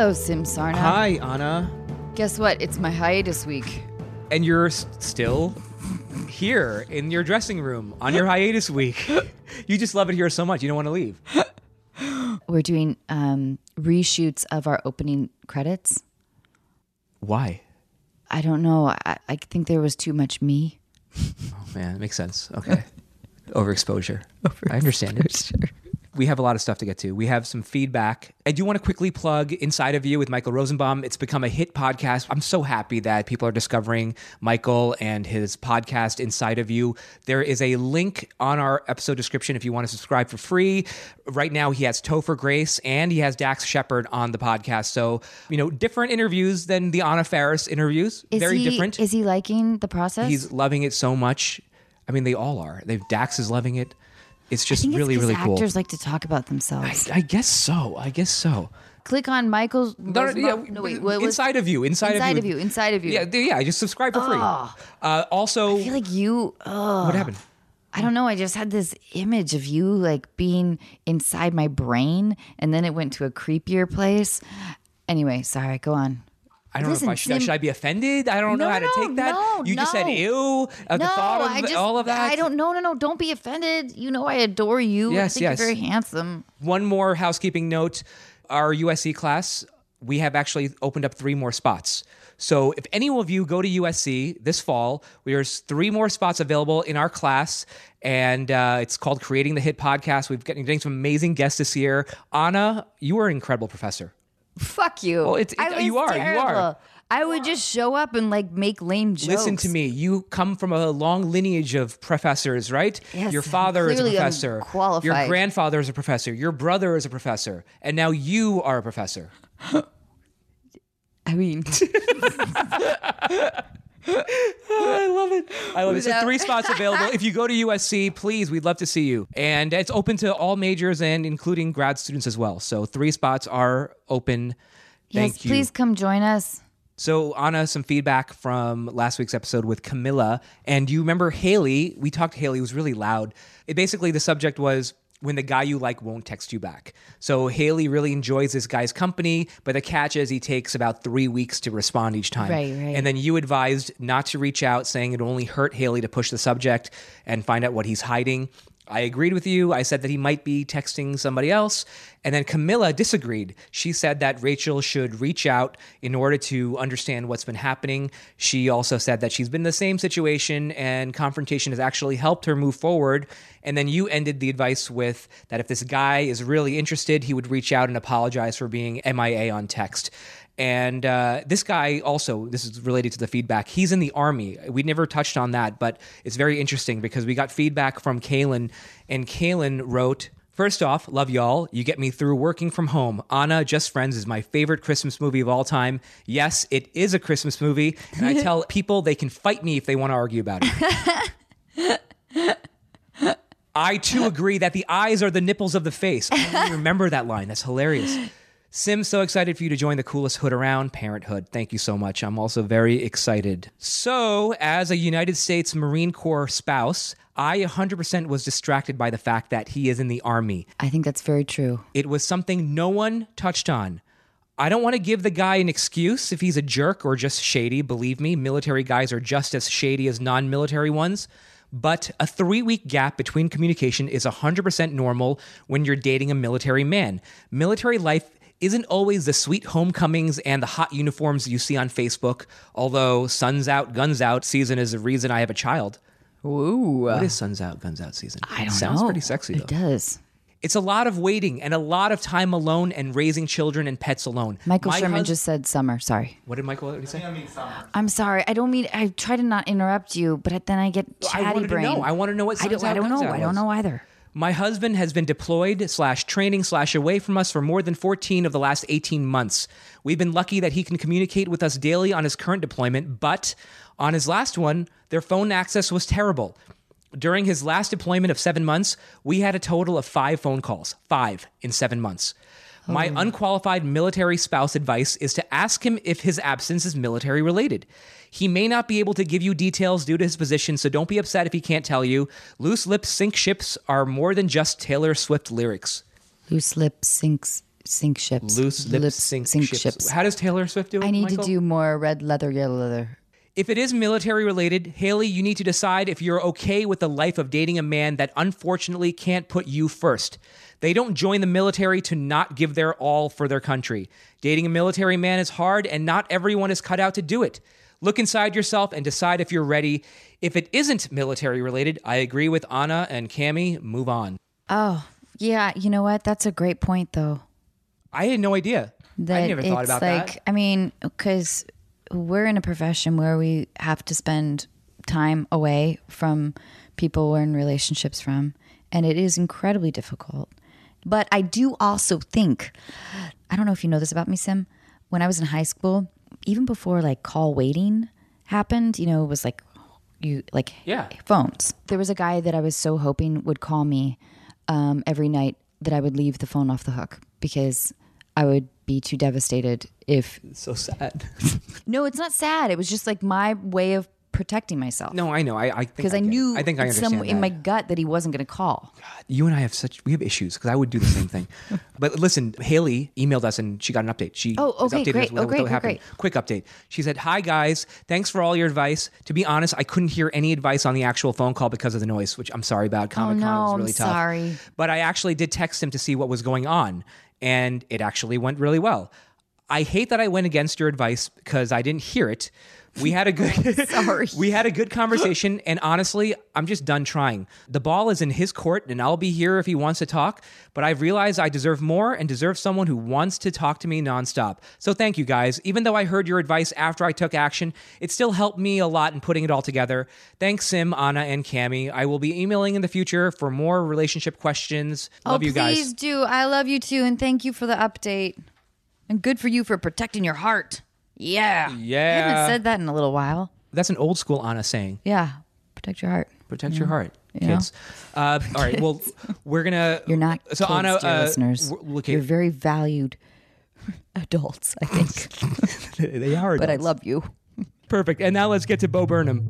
Hello, Sim Sarna. Hi, Anna. Guess what? It's my hiatus week. And you're still here in your dressing room on your hiatus week. You just love it here so much. You don't want to leave. We're doing reshoots of our opening credits. Why? I don't know. I think there was too much me. Oh, man. It makes sense. Okay. Overexposure. I understand it. We have a lot of stuff to get to. We have some feedback. I do want to quickly plug Inside of You with Michael Rosenbaum. It's become a hit podcast. I'm so happy that people are discovering Michael and his podcast, Inside of You. There is a link on our episode description if you want to subscribe for free. Right now, he has Topher Grace and he has Dax Shepard on the podcast. So, different interviews than the Anna Faris interviews. Very different. Is he liking the process? He's loving it so much. I mean, they all are. Dax is loving it. It's just really cool. Actors like to talk about themselves. I guess so. Click on Michael's. Inside of You. Inside of You. Yeah. Just subscribe for free. Also, I feel like you. What happened? I don't know. I just had this image of you like being inside my brain, and then it went to a creepier place. Anyway, sorry. Go on. I don't know if should I be offended? I don't know how to take that. You just said ew. The thought of all of that. I don't. No. Don't be offended. I adore you. Yes, I think you're very handsome. One more housekeeping note. Our USC class, we have actually opened up 3 more spots. So if any of you go to USC this fall, there's 3 more spots available in our class. And it's called Creating the Hit Podcast. We've getting some amazing guests this year. Anna, you are an incredible professor. Fuck you. Well, you are. I would just show up and make lame jokes. Listen to me. You come from a long lineage of professors, right? Yes. Your father is a professor. Qualified. Your grandfather is a professor. Your brother is a professor. And now you are a professor. I mean... I love it. So 3 spots available. If you go to USC, please, we'd love to see you. And it's open to all majors and including grad students as well. So 3 spots are open. Thank you. Please come join us. So Anna, some feedback from last week's episode with Camilla. And you remember Haley? We talked to Haley. It was really loud. Basically, the subject was when the guy you like won't text you back. So Haley really enjoys this guy's company, but the catch is he takes about 3 weeks to respond each time. Right. And then you advised not to reach out, saying it only hurt Haley to push the subject and find out what he's hiding. I agreed with you. I said that he might be texting somebody else. And then Camilla disagreed. She said that Rachel should reach out in order to understand what's been happening. She also said that she's been in the same situation and confrontation has actually helped her move forward. And then you ended the advice with that if this guy is really interested, he would reach out and apologize for being MIA on text. And this guy also, this is related to the feedback, he's in the Army. We never touched on that, but it's very interesting because we got feedback from Kaylin, and Kaylin wrote, "First off, love y'all. You get me through working from home. Anna, Just Friends is my favorite Christmas movie of all time. Yes, it is a Christmas movie, and I tell people they can fight me if they want to argue about it." I, too, agree that the eyes are the nipples of the face. I don't even remember that line. That's hilarious. Sim, so excited for you to join the coolest hood around, Parenthood. Thank you so much. I'm also very excited. So, as a United States Marine Corps spouse, I 100% was distracted by the fact that he is in the Army. I think that's very true. It was something no one touched on. I don't want to give the guy an excuse if he's a jerk or just shady. Believe me, military guys are just as shady as non-military ones. But a 3-week gap between communication is 100% normal when you're dating a military man. Military life isn't always the sweet homecomings and the hot uniforms you see on Facebook, although Suns Out, Guns Out season is the reason I have a child. Ooh. What is Suns Out, Guns Out season? I don't know. Sounds pretty sexy, though. It does. It's a lot of waiting and a lot of time alone and raising children and pets alone. Michael Sherman just said summer. Sorry. What did Michael say? I mean summer. I'm sorry. I don't mean. I try to not interrupt you, but then I get chatty brain. I want to know what Suns Out, I don't Guns know. Out I don't was. know either. My husband has been deployed / training / away from us for more than 14 of the last 18 months. We've been lucky that he can communicate with us daily on his current deployment, but on his last one, their phone access was terrible. During his last deployment of 7 months, we had a total of 5 phone calls. 5 in 7 months. My unqualified military spouse advice is to ask him if his absence is military related. He may not be able to give you details due to his position, so don't be upset if he can't tell you. Loose lips sink ships are more than just Taylor Swift lyrics. Loose lips sinks sink ships. Loose lips sink ships. How does Taylor Swift do it, I need Michael? to do more red leather, yellow leather. If it is military related, Haley, you need to decide if you're okay with the life of dating a man that unfortunately can't put you first. They don't join the military to not give their all for their country. Dating a military man is hard, and not everyone is cut out to do it. Look inside yourself and decide if you're ready. If it isn't military related, I agree with Anna and Cammie. Move on. Oh, yeah. You know what? That's a great point, though. I had no idea. I never thought about that. I mean, because we're in a profession where we have to spend time away from people we're in relationships from, and it is incredibly difficult. But I do also think, I don't know if you know this about me, Sim, when I was in high school, even before like call waiting happened, it was like phones. There was a guy that I was so hoping would call me every night that I would leave the phone off the hook because I would be too devastated if... It's so sad. No, it's not sad. It was just like my way of protecting myself. No, I know. I think because I knew I think I understand that. in my gut that he wasn't going to call. God, you and I have issues because I would do the same thing. But listen, Haley emailed us and she got an update. She okay, great. Great. Quick update. She said, "Hi guys, thanks for all your advice. To be honest, I couldn't hear any advice on the actual phone call because of the noise, which I'm sorry about. Comic-Con was really tough. Sorry. But I actually did text him to see what was going on, and it actually went really well. I hate that I went against your advice because I didn't hear it. We had a good conversation, and honestly, I'm just done trying. The ball is in his court, and I'll be here if he wants to talk, but I've realized I deserve more and deserve someone who wants to talk to me nonstop. So thank you, guys. Even though I heard your advice after I took action, it still helped me a lot in putting it all together. Thanks, Sim, Anna, and Cammie. I will be emailing in the future for more relationship questions. Love you guys. Please do. I love you too, and thank you for the update. And good for you for protecting your heart. Yeah. I haven't said that in a little while. That's an old school Anna saying. Yeah. Protect your heart. Protect your heart, kids. All right. Well, we're going to... You're not so kids, Anna, dear listeners. You're very valued adults, I think. They are adults. But I love you. Perfect. And now let's get to Bo Burnham.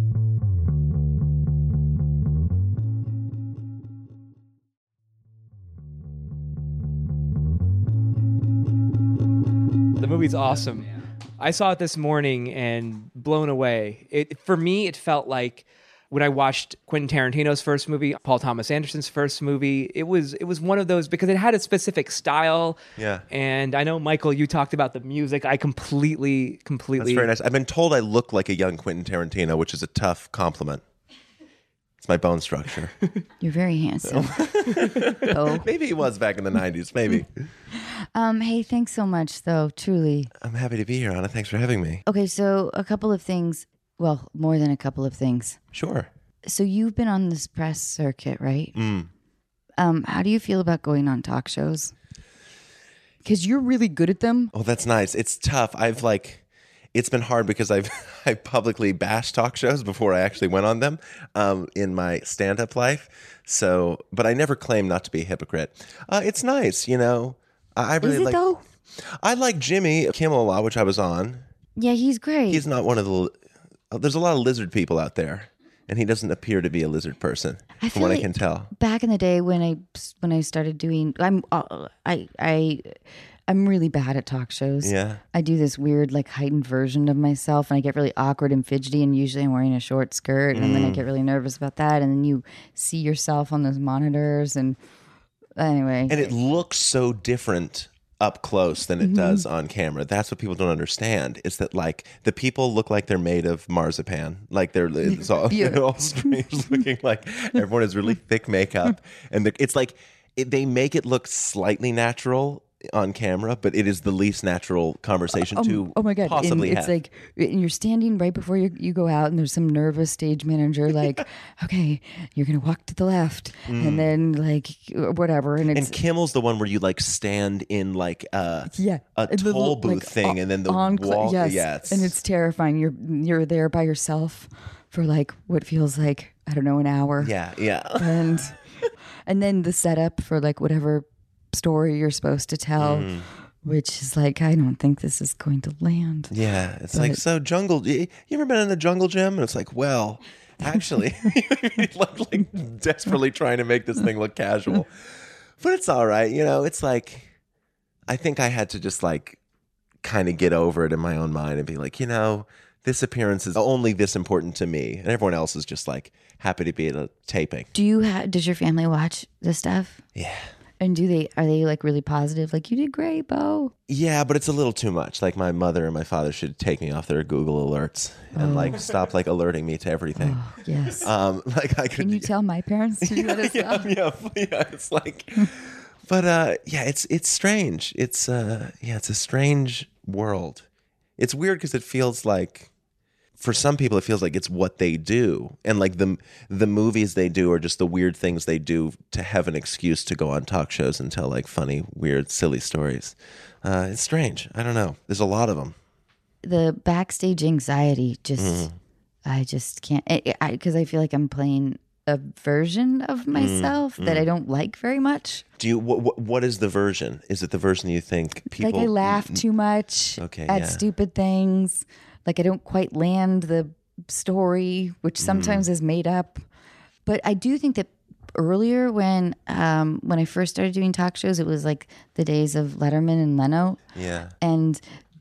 The movie's awesome. I saw it this morning and blown away. For me, it felt like when I watched Quentin Tarantino's first movie, Paul Thomas Anderson's first movie, it was one of those because it had a specific style. Yeah. And I know, Michael, you talked about the music. I completely. That's very nice. I've been told I look like a young Quentin Tarantino, which is a tough compliment. It's my bone structure. You're very handsome. Oh. Maybe he was back in the 90s. Maybe. Hey, thanks so much, though. Truly. I'm happy to be here, Anna. Thanks for having me. Okay, so a couple of things. Well, more than a couple of things. Sure. So you've been on this press circuit, right? How do you feel about going on talk shows? Because you're really good at them. Oh, that's nice. It's tough. It's been hard because I publicly bashed talk shows before I actually went on them in my stand-up life. So, but I never claim not to be a hypocrite. It's nice, I really Is it though? I like Jimmy Kimmel a lot, which I was on. Yeah, he's great. He's not one of the. There's a lot of lizard people out there, and he doesn't appear to be a lizard person, from what I can tell. Back in the day when I started doing, I'm really bad at talk shows. Yeah. I do this weird, like, heightened version of myself, and I get really awkward and fidgety, and usually I'm wearing a short skirt, and then I get really nervous about that, and then you see yourself on those monitors, and anyway. And it looks so different up close than it does on camera. That's what people don't understand, is that, like, the people look like they're made of marzipan. Like, they're all strange looking, like, everyone has really thick makeup, and it's like, they make it look slightly natural on camera, but it is the least natural conversation to oh my God. possibly and have. It's like you're standing right before you go out, and there's some nervous stage manager like, okay, you're gonna walk to the left, and then like whatever. And Kimmel's the one where you like stand in like a toll booth thing, and then the wall. Yes, and it's terrifying. You're there by yourself for like what feels like, I don't know, an hour. Yeah. And then the setup for like whatever story you're supposed to tell, which is like, I don't think this is going to land. Yeah, it's like, so jungle. You ever been in a jungle gym? And it's like, well, actually, like desperately trying to make this thing look casual, but it's all right. It's like, I think I had to just like kind of get over it in my own mind and be like, this appearance is only this important to me, and everyone else is just like happy to be at a taping. Does your family watch this stuff? Yeah. And are they like really positive? Like, you did great, Bo. Yeah, but it's a little too much. Like my mother and my father should take me off their Google alerts and like stop like alerting me to everything. Oh, yes. Like I could. Can you tell my parents to do that as well? Yeah. It's like, but it's strange. It's a strange world. It's weird because it feels like, for some people, it feels like it's what they do, and like the movies they do are just the weird things they do to have an excuse to go on talk shows and tell like funny, weird, silly stories. It's strange. I don't know. There's a lot of them. The backstage anxiety, I just can't, because I feel like I'm playing a version of myself that I don't like very much. Do you? What is the version? Is it the version you think people? Like I laugh too much at stupid things. Like I don't quite land the story, which sometimes is made up. But I do think that earlier when I first started doing talk shows, it was like the days of Letterman and Leno. Yeah. And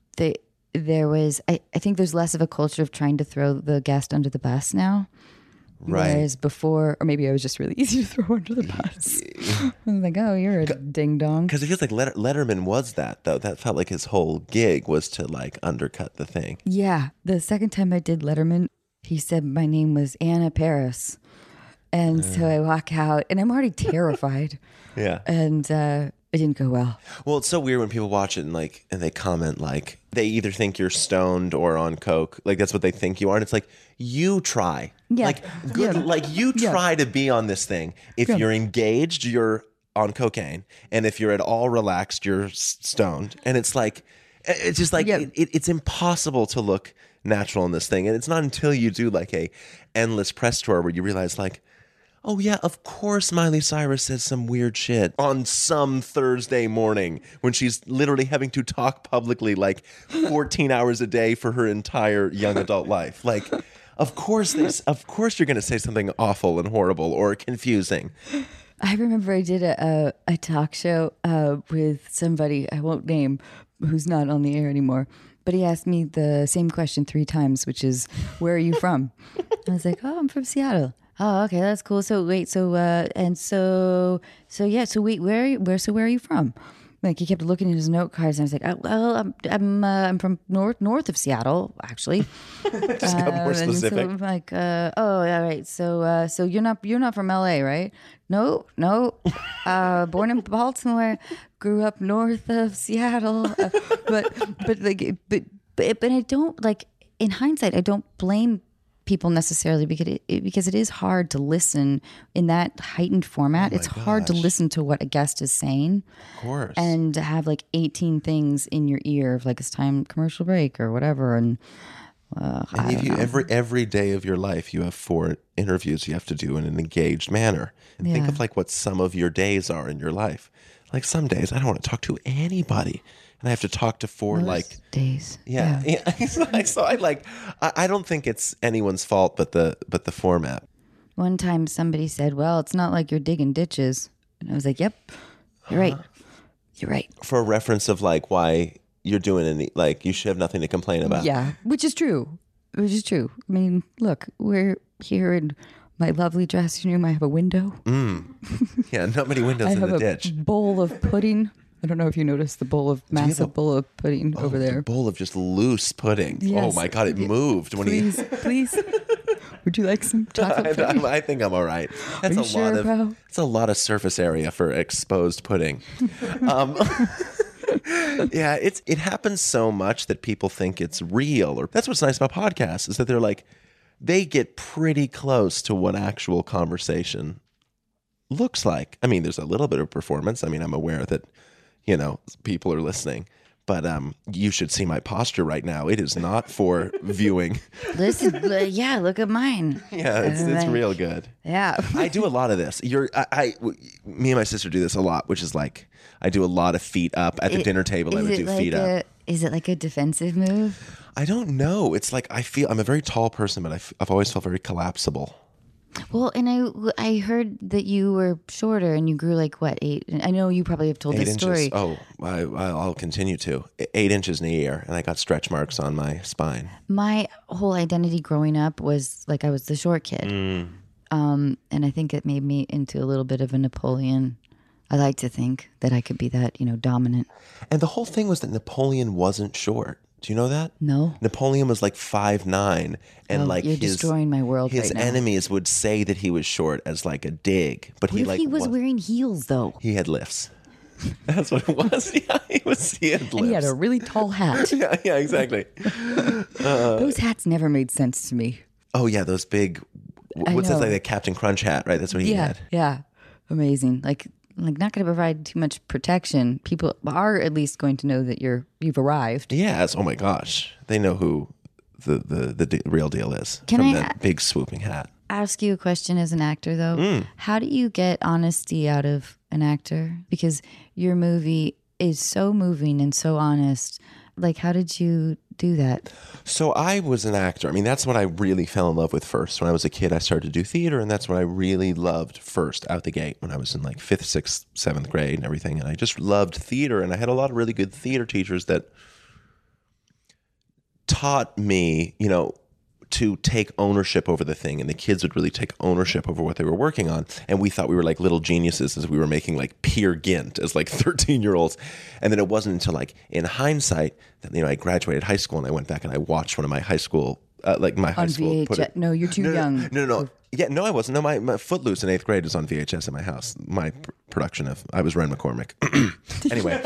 there was, I think there's less of a culture of trying to throw the guest under the bus now. Right. Whereas before, or maybe I was just really easy to throw under the bus. I was like, oh, you're a ding dong. Because it feels like Letterman was that, though. That felt like his whole gig was to like undercut the thing. Yeah. The second time I did Letterman, he said my name was Anna Paris. And so I walk out and I'm already terrified. Yeah. And it didn't go well. Well, it's so weird when people watch it and they comment like they either think you're stoned or on coke. Like that's what they think you are. And it's like, you try. Yeah. Like good. Yeah. Like you try to be on this thing. If you're engaged, you're on cocaine. And if you're at all relaxed, you're stoned. And it's like, it's just like, it's impossible to look natural in this thing. And it's not until you do like a endless press tour where you realize like, oh yeah, of course Miley Cyrus says some weird shit on some Thursday morning when she's literally having to talk publicly like 14 hours a day for her entire young adult life. Like, of course you're going to say something awful and horrible or confusing. I remember I did a talk show with somebody I won't name who's not on the air anymore. But he asked me the same question 3 times, which is, where are you from? I was like, oh, I'm from Seattle. Oh, okay, that's cool. So wait, so where are you from? Like he kept looking at his note cards, and I was like, oh, well, I'm from north of Seattle, actually. Just got more specific. And so I'm like, oh, all right. So you're not from LA, right? No. Born in Baltimore, grew up north of Seattle, but I don't like. In hindsight, I don't blame people necessarily because it is hard to listen in that heightened format. It's hard to listen to what a guest is saying. Of course. And to have like 18 things in your ear of like it's time commercial break or whatever. And every day of your life you have 4 interviews you have to do in an engaged manner. And think of like what some of your days are in your life. Like some days I don't want to talk to anybody. And I have to talk to 4 most days. Yeah. So I don't think it's anyone's fault but the format. One time somebody said, well, it's not like you're digging ditches. And I was like, yep, you're right. You're right. For a reference of like why you're doing any, like you should have nothing to complain about. Yeah, which is true. I mean, look, we're here in my lovely dressing room. I have a window. Yeah, not many windows in the ditch. I have a bowl of pudding. I don't know if you noticed the massive bowl of pudding over there. The bowl of just loose pudding. Yes. Oh my God, it moved when Please. Would you like some chocolate pudding? I think I'm all right. That's Are you sure, bro? It's a lot of surface area for exposed pudding. Yeah, it happens so much that people think it's real. Or that's what's nice about podcasts is that they're like, they get pretty close to what actual conversation looks like. I mean, there's a little bit of performance. I mean, I'm aware that people are listening, but you should see my posture right now. It is not for viewing. Listen, look at mine. Yeah, it's real good. Yeah. I do a lot of this. Me and my sister do this a lot, which is like, I do a lot of feet up at the dinner table. I would do feet up. Is it like a defensive move? I don't know. It's like, I'm a very tall person, but I've always felt very collapsible. Well, and I heard that you were shorter and you grew like what, 8? I know you probably have told 8 this story. inches. Oh, I'll continue to. 8 inches in a year, and I got stretch marks on my spine. My whole identity growing up was like I was the short kid. And I think it made me into a little bit of a Napoleon. I like to think that I could be that, dominant. And the whole thing was that Napoleon wasn't short. Do you know that? No. Napoleon was like 5'9", and like you're destroying my world his right now. enemies would say that he was short as like a dig, but What if he was wearing heels though? He had lifts. That's what it was. Yeah, he had lifts. And he had a really tall hat. yeah, exactly. Those hats never made sense to me. Oh yeah, those big. What's that, like a Captain Crunch hat, right? That's what he had. Yeah, amazing. Like not going to provide too much protection. People are at least going to know that you've arrived. Yes. Oh my gosh, they know who the real deal is Can from I that big swooping hat. Ask you a question as an actor though? How do you get honesty out of an actor? Because your movie is so moving and so honest. Like, how did you do that? So I was an actor. I mean, that's what I really fell in love with first. When I was a kid, I started to do theater, and that's what I really loved first out the gate when I was in like 5th, 6th, 7th grade and everything. And I just loved theater, and I had a lot of really good theater teachers that taught me, to take ownership over the thing, and the kids would really take ownership over what they were working on. And we thought we were like little geniuses as we were making like Peer Gynt as like 13-year-olds. And then it wasn't until like in hindsight that, I graduated high school and I went back and I watched one of my high school, high school. VHS. No, you're too young. No. Yeah, no, I wasn't. No, my Footloose in 8th grade was on VHS in my house. My production of, I was Ren McCormick. Anyway,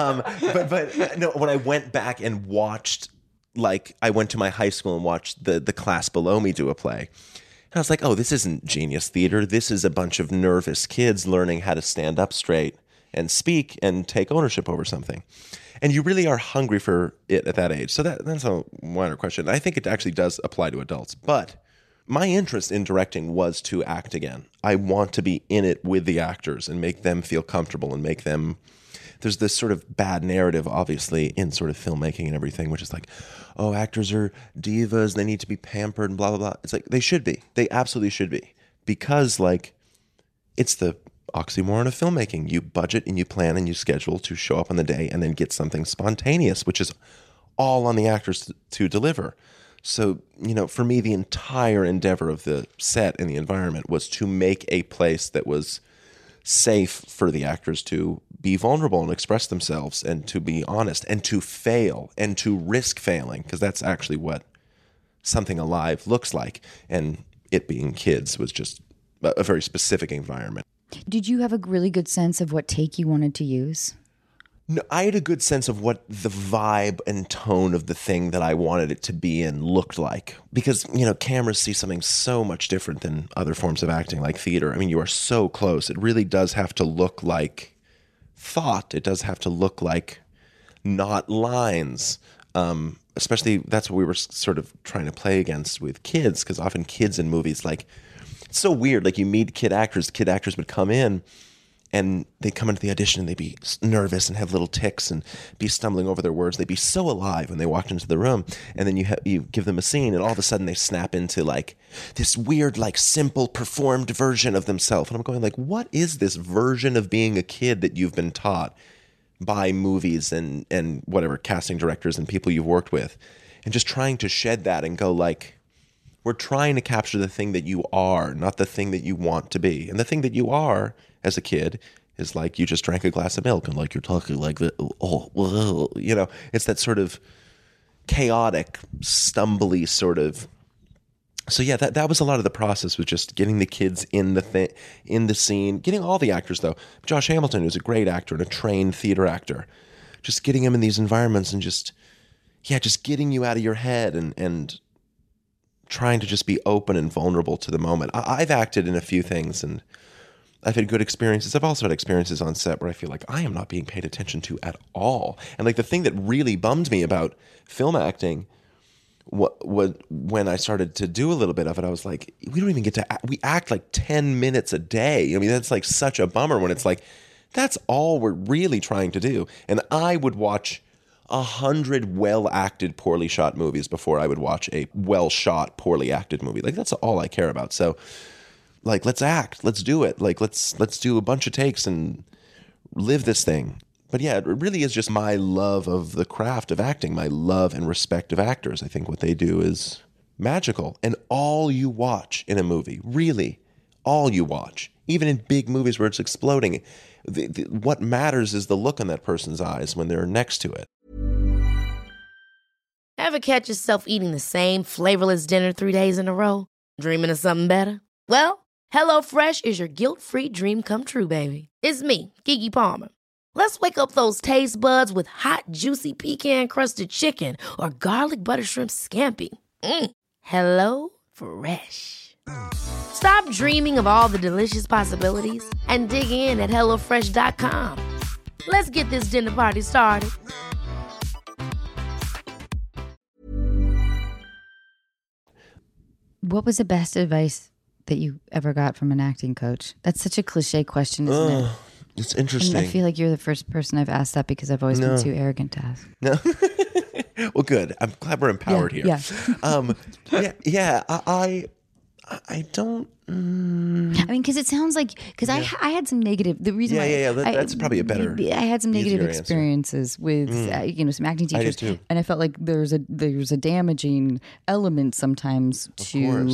but no, when I went back and watched, like, I went to my high school and watched the class below me do a play. And I was like, oh, this isn't genius theater. This is a bunch of nervous kids learning how to stand up straight and speak and take ownership over something. And you really are hungry for it at that age. So that's a minor question. I think it actually does apply to adults. But my interest in directing was to act again. I want to be in it with the actors and make them feel comfortable and make them... There's this sort of bad narrative, obviously, in sort of filmmaking and everything, which is like, oh, actors are divas, they need to be pampered and blah, blah, blah. It's like, they should be. They absolutely should be. Because, like, it's the oxymoron of filmmaking. You budget and you plan and you schedule to show up on the day and then get something spontaneous, which is all on the actors to deliver. So, for me, the entire endeavor of the set and the environment was to make a place that was safe for the actors to be vulnerable and express themselves and to be honest and to fail and to risk failing, because that's actually what something alive looks like. And it being kids was just a very specific environment. Did you have a really good sense of what take you wanted to use? No, I had a good sense of what the vibe and tone of the thing that I wanted it to be in looked like. Because, cameras see something so much different than other forms of acting, like theater. I mean, you are so close. It really does have to look like thought. It does have to look like not lines. Especially, that's what we were sort of trying to play against with kids, because often kids in movies, like, it's so weird. Like, you meet kid actors would come in, and they'd come into the audition and they'd be nervous and have little tics and be stumbling over their words. They'd be so alive when they walked into the room. And then you give them a scene, and all of a sudden they snap into like this weird, like simple performed version of themselves. And I'm going like, what is this version of being a kid that you've been taught by movies and whatever casting directors and people you've worked with? And just trying to shed that and go like, we're trying to capture the thing that you are, not the thing that you want to be. And the thing that you are as a kid is like you just drank a glass of milk and like you're talking like that. It's that sort of chaotic, stumbly sort of. So yeah, that was a lot of the process, was just getting the kids in the scene, getting all the actors though. Josh Hamilton, who's a great actor and a trained theater actor, just getting him in these environments and just getting you out of your head and trying to just be open and vulnerable to the moment. I've acted in a few things and I've had good experiences. I've also had experiences on set where I feel like I am not being paid attention to at all. And like the thing that really bummed me about film acting, when I started to do a little bit of it, I was like, we don't even get to act. We act like 10 minutes a day. I mean, that's like such a bummer when it's like, that's all we're really trying to do. And I would watch 100 well-acted, poorly shot movies before I would watch a well-shot, poorly acted movie. Like, that's all I care about. So Like, let's act, let's do it. Like, let's do a bunch of takes and live this thing. But yeah, it really is just my love of the craft of acting, my love and respect of actors. I think what they do is magical. And all you watch in a movie, really, all you watch, even in big movies where it's exploding, what matters is the look on that person's eyes when they're next to it. Ever catch yourself eating the same flavorless dinner 3 days in a row? Dreaming of something better? Well, HelloFresh is your guilt-free dream come true, baby. It's me, Keke Palmer. Let's wake up those taste buds with hot, juicy pecan-crusted chicken or garlic butter shrimp scampi. Hello Fresh. Stop dreaming of all the delicious possibilities and dig in at HelloFresh.com. Let's get this dinner party started. What was the best advice that you ever got from an acting coach? That's such a cliche question, isn't it? It's interesting. And I feel like you're the first person I've asked that because I've always been too arrogant to ask. No. Well, good. I'm glad we're empowered here. Yeah. I don't. I mean, because it sounds like I had some negative. The reason that's probably a better. I had some negative easier experiences with some acting teachers, I did too. and I felt like there's a damaging element sometimes to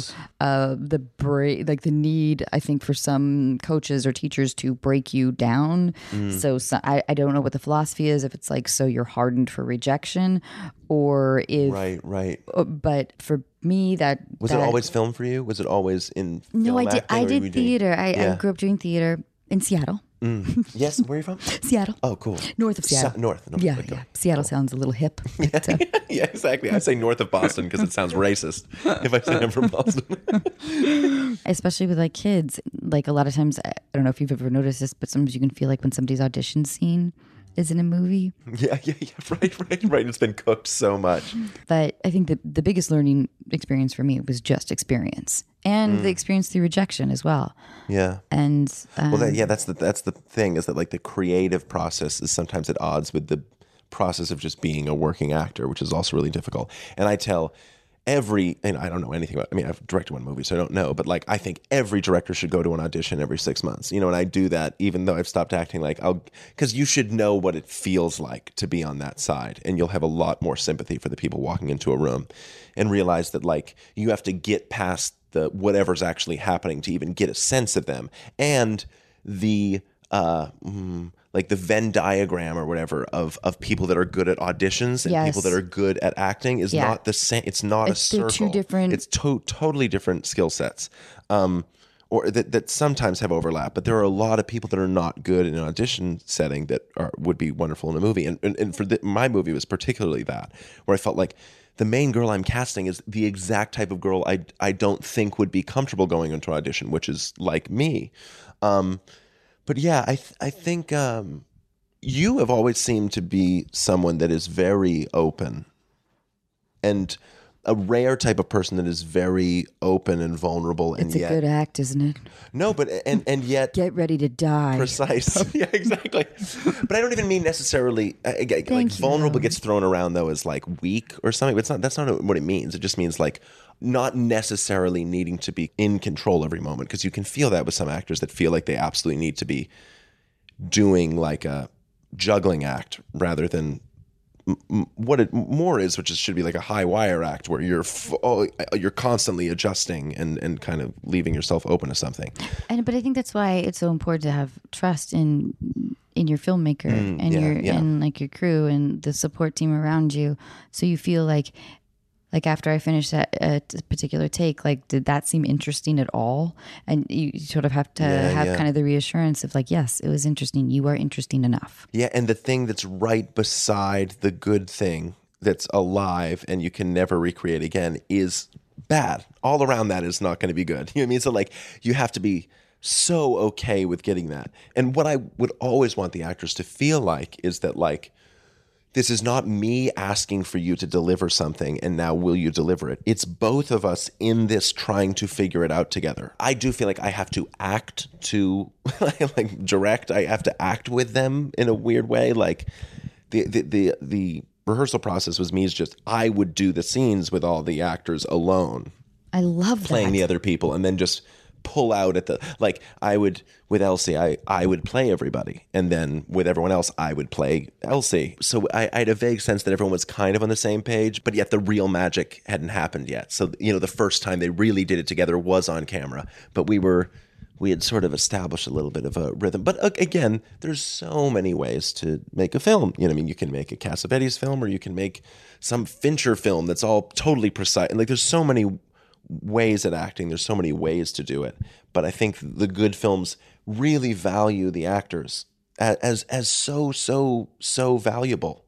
the need, I think, for some coaches or teachers to break you down. So I don't know what the philosophy is, if it's like so you're hardened for rejection, or if right. But for me, that was it always film for you? Was it always in? No, film I did acting, theater. I grew up doing theater in Seattle. Yes, where are you from? Seattle. Oh, cool. North of Seattle. North. Yeah. Seattle sounds a little hip. But, Yeah, exactly. I say north of Boston because it sounds racist if I say I'm from Boston. Especially with like kids, like a lot of times, I don't know if you've ever noticed this, but sometimes you can feel like when somebody's audition scene is in a movie. Yeah. Right. It's been cooked so much. But I think the biggest learning experience for me was just experience, and the experience through rejection as well. Yeah. And that's the thing, is that like the creative process is sometimes at odds with the process of just being a working actor, which is also really difficult. And I tell and I don't know anything about, I've directed one movie, so I don't know, but like, I think every director should go to an audition every 6 months, and I do that even though I've stopped acting, because you should know what it feels like to be on that side, and you'll have a lot more sympathy for the people walking into a room, and realize that like, you have to get past the whatever's actually happening to even get a sense of them, and the like the Venn diagram or whatever of people that are good at auditions and people that are good at acting is not the same. It's not a circle. They're two different. It's totally different skill sets, or that sometimes have overlap. But there are a lot of people that are not good in an audition setting that would be wonderful in a movie. And for my movie was particularly that, where I felt like the main girl I'm casting is the exact type of girl I don't think would be comfortable going into an audition, which is like me. But yeah, I think you have always seemed to be someone that is very open, and a rare type of person that is very open and vulnerable. And it's a good act, isn't it? No, but and yet get ready to die. Precise. Yeah, exactly. But I don't even mean necessarily like vulnerable gets thrown around though as like weak or something. But that's not what it means. It just means like not necessarily needing to be in control every moment, because you can feel that with some actors that feel like they absolutely need to be doing like a juggling act rather than what it more is, which should be like a high wire act where you're constantly adjusting and kind of leaving yourself open to something. But I think that's why it's so important to have trust in your filmmaker and like your crew and the support team around you, so you feel like after I finished a particular take, like, did that seem interesting at all? And you sort of have to have kind of the reassurance of like, yes, it was interesting. You are interesting enough. Yeah. And the thing that's right beside the good thing that's alive and you can never recreate again is bad. All around that is not going to be good. You know what I mean? So like, you have to be so okay with getting that. And what I would always want the actors to feel like is that like, this is not me asking for you to deliver something and now will you deliver it? It's both of us in this trying to figure it out together. I do feel like I have to act to like direct. I have to act with them in a weird way. Like the rehearsal process was me just I would do the scenes with all the actors alone. I love playing the other people and then just pull out at the, like I would, with Elsie, I would play everybody. And then with everyone else, I would play Elsie. So I had a vague sense that everyone was kind of on the same page, but yet the real magic hadn't happened yet. So, the first time they really did it together was on camera, but we had sort of established a little bit of a rhythm. But again, there's so many ways to make a film. You can make a Cassavetes film, or you can make some Fincher film that's all totally precise. And like, there's so many ways at acting. There's so many ways to do it. But I think the good films really value the actors as so valuable.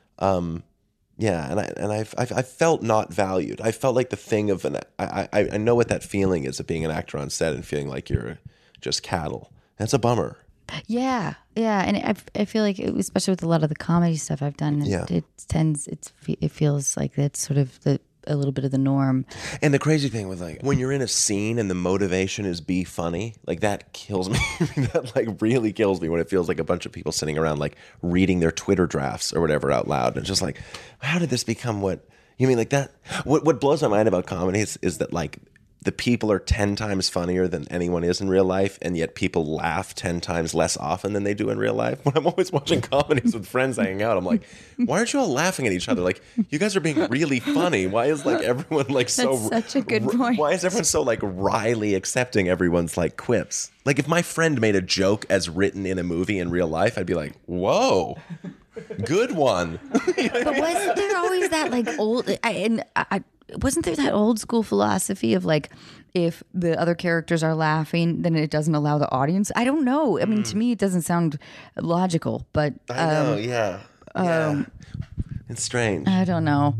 Yeah, and I felt not valued. I felt like the thing of I know what that feeling is of being an actor on set and feeling like you're just cattle. That's a bummer. Yeah, and I feel like, especially with a lot of the comedy stuff I've done, it feels like that's sort of a little bit of the norm. And the crazy thing with, like, when you're in a scene and the motivation is be funny, like, that kills me. That like really kills me when it feels like a bunch of people sitting around like reading their Twitter drafts or whatever out loud, and it's just like, how did this become what you mean? Like that. What blows my mind about comedy is that like the people are 10 times funnier than anyone is in real life, and yet people laugh 10 times less often than they do in real life. When I'm always watching comedies with friends hanging out, I'm like, why aren't you all laughing at each other? Like, you guys are being really funny. Why is like everyone like so... That's such a good point. Why is everyone so like wryly accepting everyone's like quips? Like, if my friend made a joke as written in a movie in real life, I'd be like, whoa, good one. But wasn't there always that like wasn't there that old school philosophy of like, if the other characters are laughing, then it doesn't allow the audience? I don't know. I mean, to me, it doesn't sound logical, but I know, yeah. It's strange. I don't know.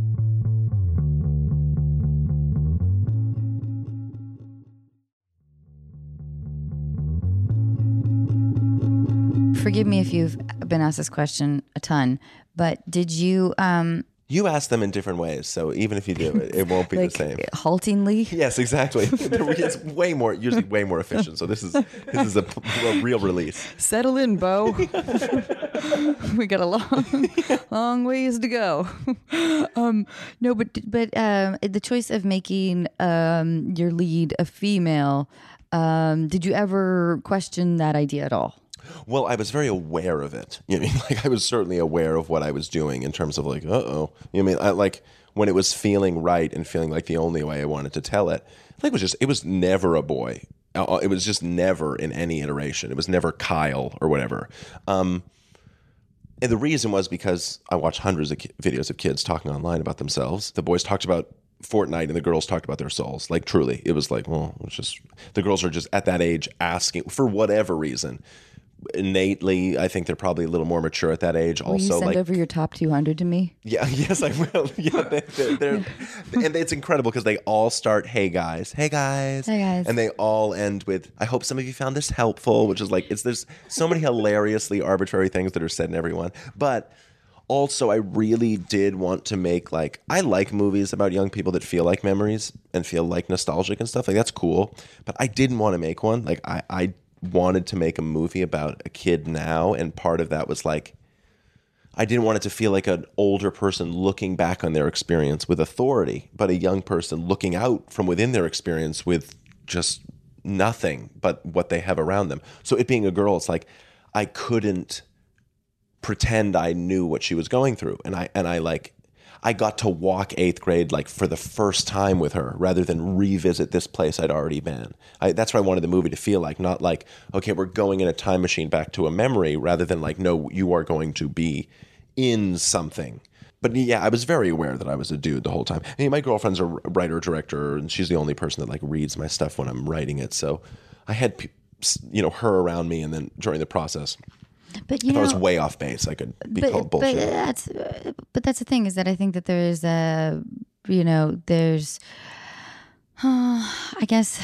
Forgive me if you've been asked this question a ton, but did you... You ask them in different ways, so even if you do it won't be like, the same. Haltingly? Yes, exactly. It's usually way more efficient. So this is a real release. Settle in, Bo. We got a long ways to go. No, but the choice of making your lead a female, did you ever question that idea at all? Well, I was very aware of it. I was certainly aware of what I was doing in terms of like, I like when it was feeling right and feeling like the only way I wanted to tell it. Like it was never a boy. It was just never in any iteration. It was never Kyle or whatever. And the reason was because I watched hundreds of videos of kids talking online about themselves. The boys talked about Fortnite and the girls talked about their souls. Like, truly, it was like, well, it's just the girls are just at that age asking for whatever reason. Innately, I think they're probably a little more mature at that age. Will you send over your top 200 to me? Yeah, yes, I will. Yeah, and it's incredible because they all start, hey guys, and they all end with, I hope some of you found this helpful, which is like, there's so many hilariously arbitrary things that are said in everyone. But also, I really did want to make I like movies about young people that feel like memories and feel like nostalgic and stuff. Like, that's cool. But I didn't want to make one. Like, I wanted to make a movie about a kid now, and part of that was like, I didn't want it to feel like an older person looking back on their experience with authority, but a young person looking out from within their experience with just nothing but what they have around them. So it being a girl, it's like I couldn't pretend I knew what she was going through, and I got to walk 8th grade for the first time with her rather than revisit this place I'd already been. That's what I wanted the movie to feel like, not like, okay, we're going in a time machine back to a memory, rather than like, no, you are going to be in something. But yeah, I was very aware that I was a dude the whole time. I mean, my girlfriend's a writer-director, and she's the only person that reads my stuff when I'm writing it. So I had, her around me, and then during the process, but if I was way off base, I could be called bullshit. But that's the thing, is that I think that there is I guess,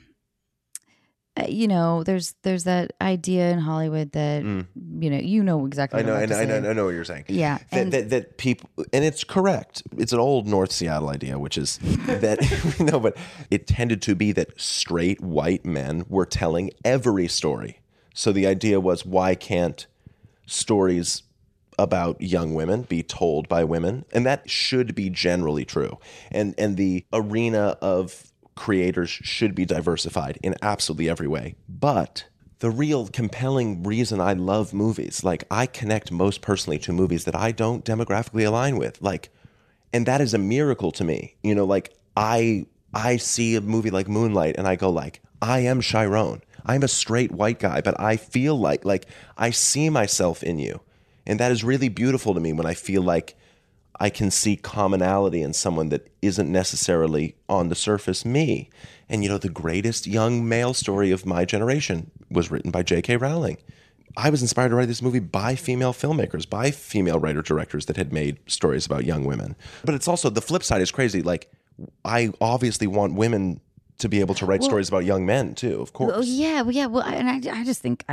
there's that idea in Hollywood that, you know exactly what I know what you're saying. Yeah. That people, and it's correct. It's an old North Seattle idea, which is that, but it tended to be that straight white men were telling every story. So the idea was, why can't stories about young women be told by women? And that should be generally true. And the arena of creators should be diversified in absolutely every way. But the real compelling reason I love movies, like I connect most personally to movies that I don't demographically align with, like, and that is a miracle to me. You know, like I see a movie like Moonlight and I go like, I am Chiron. I'm a straight white guy, but I feel like I see myself in you. And that is really beautiful to me when I feel like I can see commonality in someone that isn't necessarily on the surface me. And, you know, the greatest young male story of my generation was written by J.K. Rowling. I was inspired to write this movie by female filmmakers, by female writer-directors that had made stories about young women. But it's also, the flip side is crazy. Like, I obviously want women to be able to write stories about young men too, of course. Well, yeah. Well, and I just think,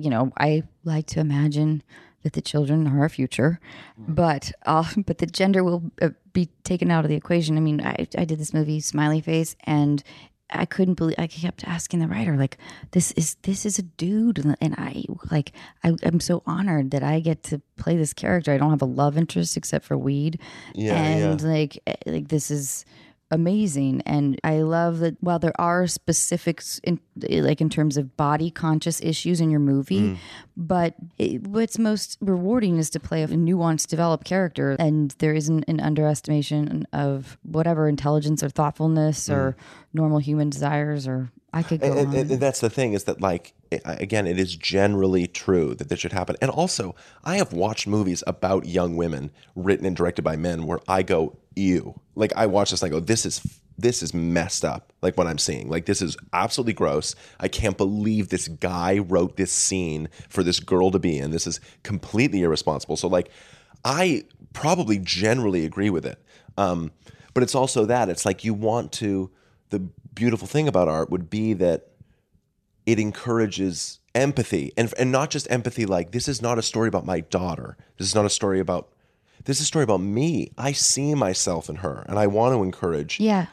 I like to imagine that the children are our future, but the gender will be taken out of the equation. I mean, I did this movie, Smiley Face, and I couldn't believe. I kept asking the writer, like, this is a dude, and I'm so honored that I get to play this character. I don't have a love interest except for weed, like this is amazing. And I love that while there are specifics in terms of body conscious issues in your movie, but what's most rewarding is to play a nuanced, developed character, and there isn't an underestimation of whatever intelligence or thoughtfulness or normal human desires, or I could go on. And that's the thing, is that, like, again, it is generally true that this should happen. And also, I have watched movies about young women written and directed by men where I go, ew. Like, I watch this and I go, this is messed up. Like, what I'm seeing, like, this is absolutely gross. I can't believe this guy wrote this scene for this girl to be in. This is completely irresponsible. So, like, I probably generally agree with it. But it's also that it's like you want to. The beautiful thing about art would be that it encourages empathy, and not just empathy. Like, this is not a story about my daughter. This is not a story about. This is a story about me. I see myself in her, and I want to encourage. Yeah.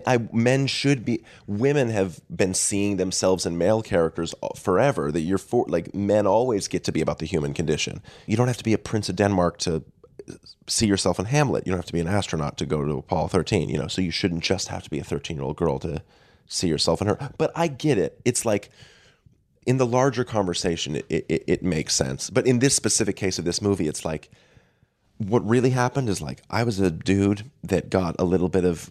Men should be. Women have been seeing themselves in male characters forever. That men always get to be about the human condition. You don't have to be a Prince of Denmark to see yourself in Hamlet. You don't have to be an astronaut to go to Apollo 13. You know, so you shouldn't just have to be a 13-year-old girl to see yourself in her. But I get it. It's like, in the larger conversation, it makes sense. But in this specific case of this movie, it's like, what really happened is, like, I was a dude that got a little bit of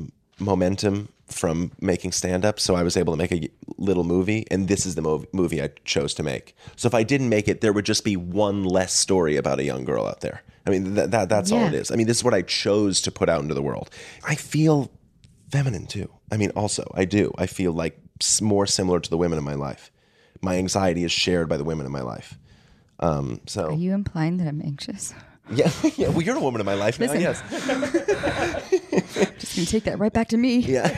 momentum from making stand-up, so I was able to make a little movie, and this is the movie I chose to make. So if I didn't make it, there would just be one less story about a young girl out there. I mean, that's all it is. I mean, this is what I chose to put out into the world. I feel feminine too. I mean, also, I do. I feel like more similar to the women in my life. My anxiety is shared by the women in my life. So, are you implying that I'm anxious? Yeah. Well, you're a woman in my life now. Yes. Just gonna take that right back to me. Yeah.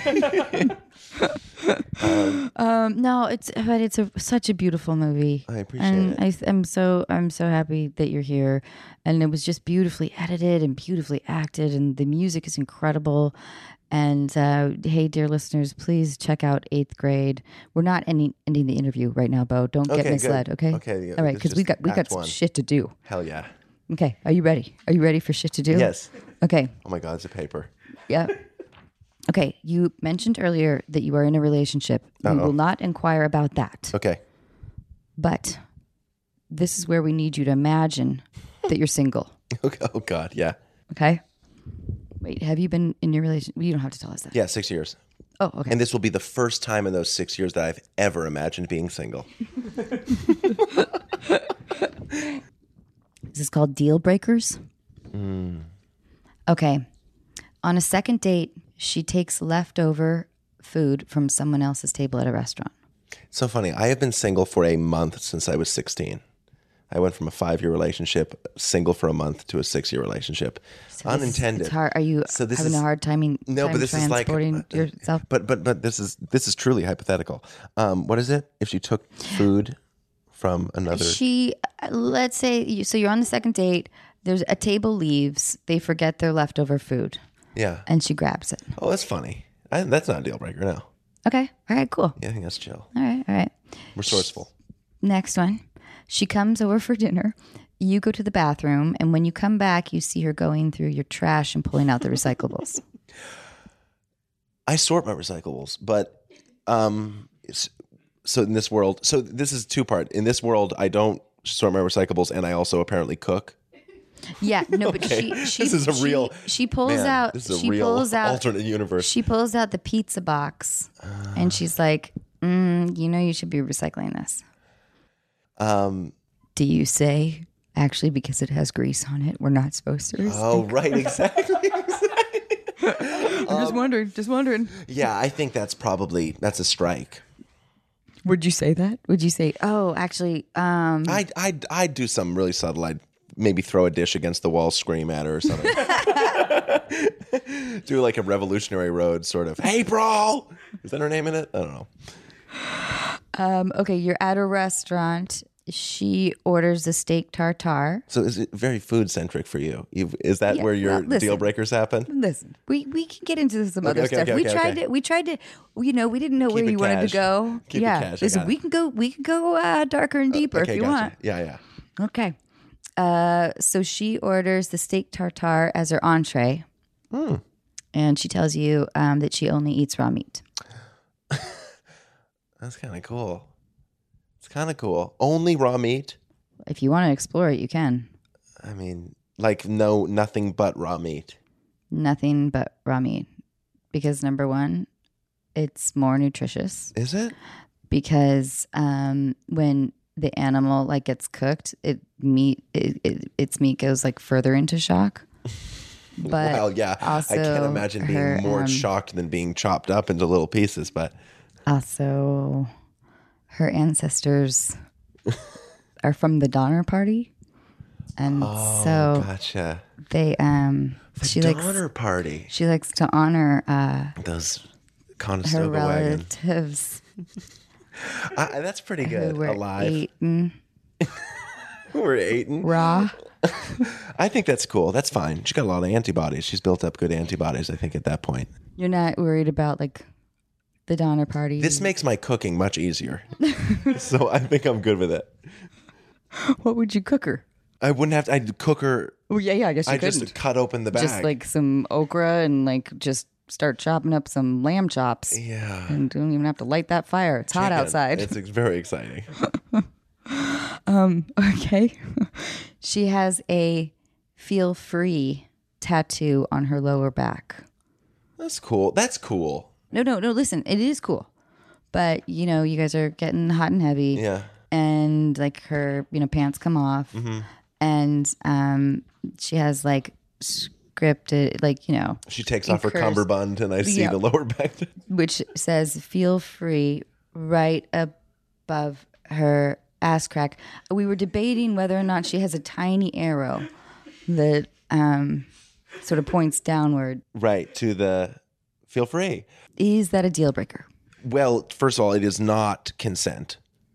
No, it's such a beautiful movie. I appreciate it. I'm so happy that you're here, and it was just beautifully edited and beautifully acted, and the music is incredible. And hey, dear listeners, please check out 8th Grade. We're not ending the interview right now, Bo. Don't get misled. Good. Okay. Okay. Yeah, all right, because we got some shit to do. Hell yeah. Okay, are you ready? Are you ready for shit to do? Yes. Okay. Oh my God, it's a paper. Yeah. Okay, you mentioned earlier that you are in a relationship. We will not inquire about that. Okay. But this is where we need you to imagine that you're single. Okay. Oh God, yeah. Okay. Wait, have you been in your relationship? You don't have to tell us that. Yeah, 6 years. Oh, okay. And this will be the first time in those 6 years that I've ever imagined being single. Is this called deal breakers? Okay. On a second date, she takes leftover food from someone else's table at a restaurant. So funny. I have been single for a month since I was 16. I went from a 5-year relationship, single for a month, to a 6-year relationship. So unintended. It's hard. Are you having a hard time? No, but this is like yourself? But this is truly hypothetical. What is it? If she took food from another, let's say, so you're on the second date. There's a table leaves. They forget their leftover food. Yeah, and she grabs it. Oh, that's funny. That's not a deal breaker. No. Okay. All right. Cool. Yeah, I think that's chill. All right. Resourceful. Next one. She comes over for dinner. You go to the bathroom, and when you come back, you see her going through your trash and pulling out the recyclables. I sort my recyclables, but so in this world, so this is two-part. In this world, I don't sort my recyclables, and I also apparently cook. Yeah, no, but she This is a real. She pulls Man, out. This is a she real pulls out alternate universe. She pulls out the pizza box, and she's like, "You know, you should be recycling this." Do you say actually because it has grease on it, we're not supposed to? Oh, right, exactly. I'm just wondering. Yeah, I think that's a strike. Would you say that? Would you say, oh, actually, I'd do something really subtle. I'd maybe throw a dish against the wall, scream at her or something. Do like a Revolutionary Road sort of, hey, bro! Is that her name in it? I don't know. Okay, you're at a restaurant. She orders a steak tartare. So is it very food-centric for you? Is that where your deal breakers happen? Listen, we can get into some other stuff. We tried to, we didn't know where you wanted to go. Keep it cash. Listen, we can go darker and deeper if you want. Yeah. Okay. So she orders the steak tartare as her entree. And she tells you that she only eats raw meat. That's kind of cool. It's kind of cool. Only raw meat? If you want to explore it, you can. I mean, like nothing but raw meat. Nothing but raw meat. Because number one, it's more nutritious. Is it? Because when the animal like gets cooked, its meat goes like further into shock. But well, yeah, also I can't imagine being more shocked than being chopped up into little pieces. But also, her ancestors are from the Donner Party, and so gotcha. They Donner Party. She likes to honor those her Conestoga wagon. relatives. That's pretty good. Who were Alive. eaten We're eating raw. I think that's cool. That's fine. She's got a lot of antibodies. She's built up good antibodies, I think, at that point. You're not worried about like the Donner Party. This makes my cooking much easier. So I think I'm good with it. What would you cook her? I wouldn't have to. I'd cook her. Oh yeah. I guess you couldn't. Just cut open the bag. Just like some okra and like just start chopping up some lamb chops. Yeah. And don't even have to light that fire. It's hot outside. It's very exciting. Okay. She has a feel free tattoo on her lower back. That's cool. That's cool. No, listen, it is cool. But, you know, you guys are getting hot and heavy. Yeah. And like her, pants come off. Mm-hmm. And she has like scripted, like, She takes off her cummerbund and I see the lower back. Which says feel free right above her ass crack. We were debating whether or not she has a tiny arrow that sort of points downward. Right, to the feel free. Is that a deal breaker? Well, first of all, it is not consent.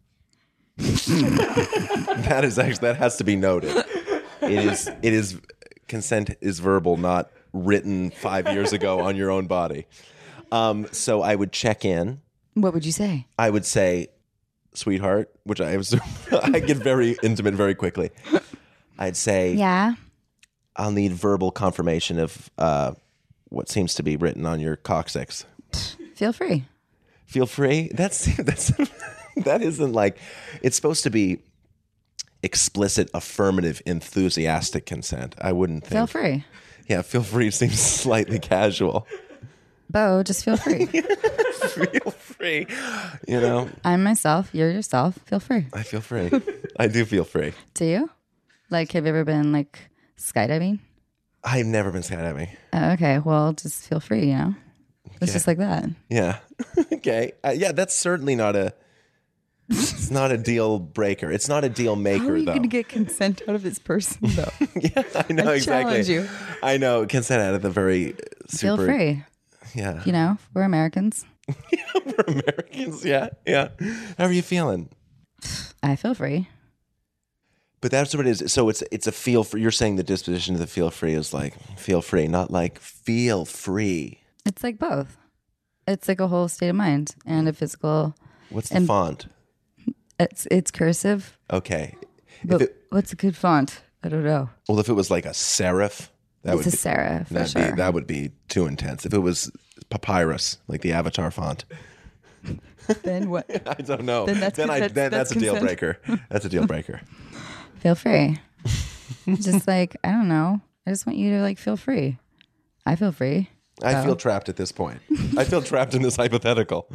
That has to be noted. It is consent is verbal, not written 5 years ago on your own body. So I would check in. What would you say? I would say, sweetheart, which I get very intimate very quickly. I'd say, yeah, I'll need verbal confirmation of what seems to be written on your coccyx. Feel free. Feel free? That isn't like, it's supposed to be explicit, affirmative, enthusiastic consent. I wouldn't think. Feel free. Yeah, feel free seems slightly casual. Bo, just feel free. Feel free. I'm myself. You're yourself. Feel free. I feel free. I do feel free. Do you? Like, have you ever been like skydiving? I've never been skydiving. Okay, well, just feel free, It's just like that. Yeah. Okay. Yeah, that's certainly not it's not a deal breaker. It's not a deal maker, How are you though. going to get consent out of this person, though? Yeah, I know, exactly. Challenge you. I know. Consent out of the very super... Feel free. Yeah. We're Americans. We're Americans, yeah. How are you feeling? I feel free. But that's what it is. So it's a feel free. You're saying the disposition of the feel free is like feel free, not like feel free. It's like both. It's like a whole state of mind and a physical. What's the font? It's cursive. Okay. But what's a good font? I don't know. Well, if it was like a serif, It's a serif, for sure. that would be too intense. If it was papyrus, like the Avatar font. Then what? I don't know. Then that's a deal consent. breaker. That's a deal breaker. Feel free. Just like, I don't know. I just want you to like feel free. I feel free. I feel trapped at this point. I feel trapped in this hypothetical.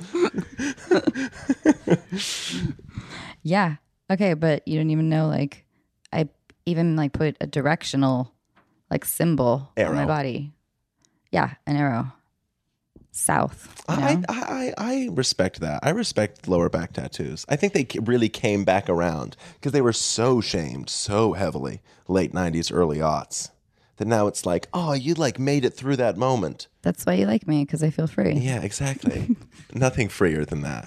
Yeah. Okay, but you don't even know, like, I even like put a directional like symbol on my Arrow. body. Yeah, an arrow. South. You know? I respect that. I respect lower back tattoos. I think they really came back around because they were so shamed so heavily late 90s, early aughts that now it's like, oh, you like made it through that moment. That's why you like me, because I feel free. Yeah, exactly. Nothing freer than that.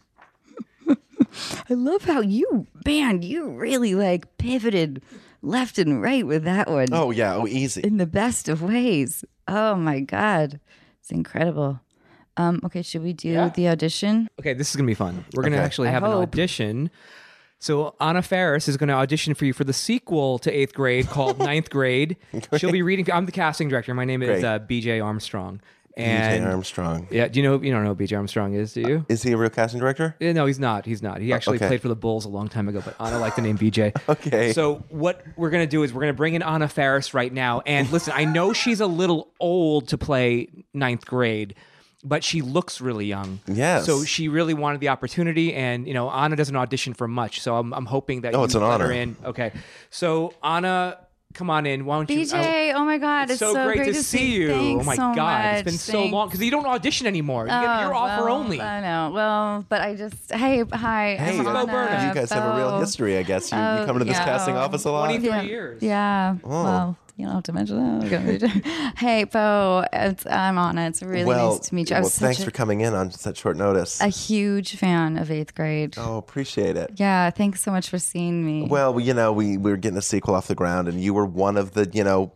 I love how you really like pivoted left and right with that one. Oh, yeah. Oh, easy. In the best of ways. Oh my God. It's incredible. Okay, should we do the audition? Okay, this is going to be fun. We're going to Okay. actually I have an hope. audition. So Anna Faris is going to audition for you for the sequel to 8th grade called 9th grade. She'll be reading. I'm the casting director. My name is Great. BJ Armstrong. BJ And Armstrong. yeah, you don't know who BJ Armstrong is, do you? Is he a real casting director? No, he's not. He's not. He actually okay. played for the Bulls a long time ago, but Anna liked the name BJ. Okay. So what we're going to do is we're going to bring in Anna Faris right now. And listen, I know she's a little old to play 9th grade, but she looks really young. Yes. So she really wanted the opportunity. And, Anna doesn't audition for much. So I'm hoping that it's an let her honor. in. Okay. So Anna, come on in. Why don't you... BJ, oh my God, it's so great to see you. Thanks Oh my so God. much. It's been so long. Because you don't audition anymore. You're offer only. I know. Well, but I just, hi. Hey, I'm Bo Anna. Burnham. you guys have a real Bo. history, I guess. You come to this yeah. casting office a lot? 23 years. Yeah. Oh. Well, you don't have to mention that. Hey, Bo, I'm Anna. It's really nice to meet you. I was thanks such for coming in on such short notice. a huge fan of 8th grade. Oh, appreciate it. Yeah, thanks so much for seeing me. Well, we were getting a sequel off the ground, and you were one of the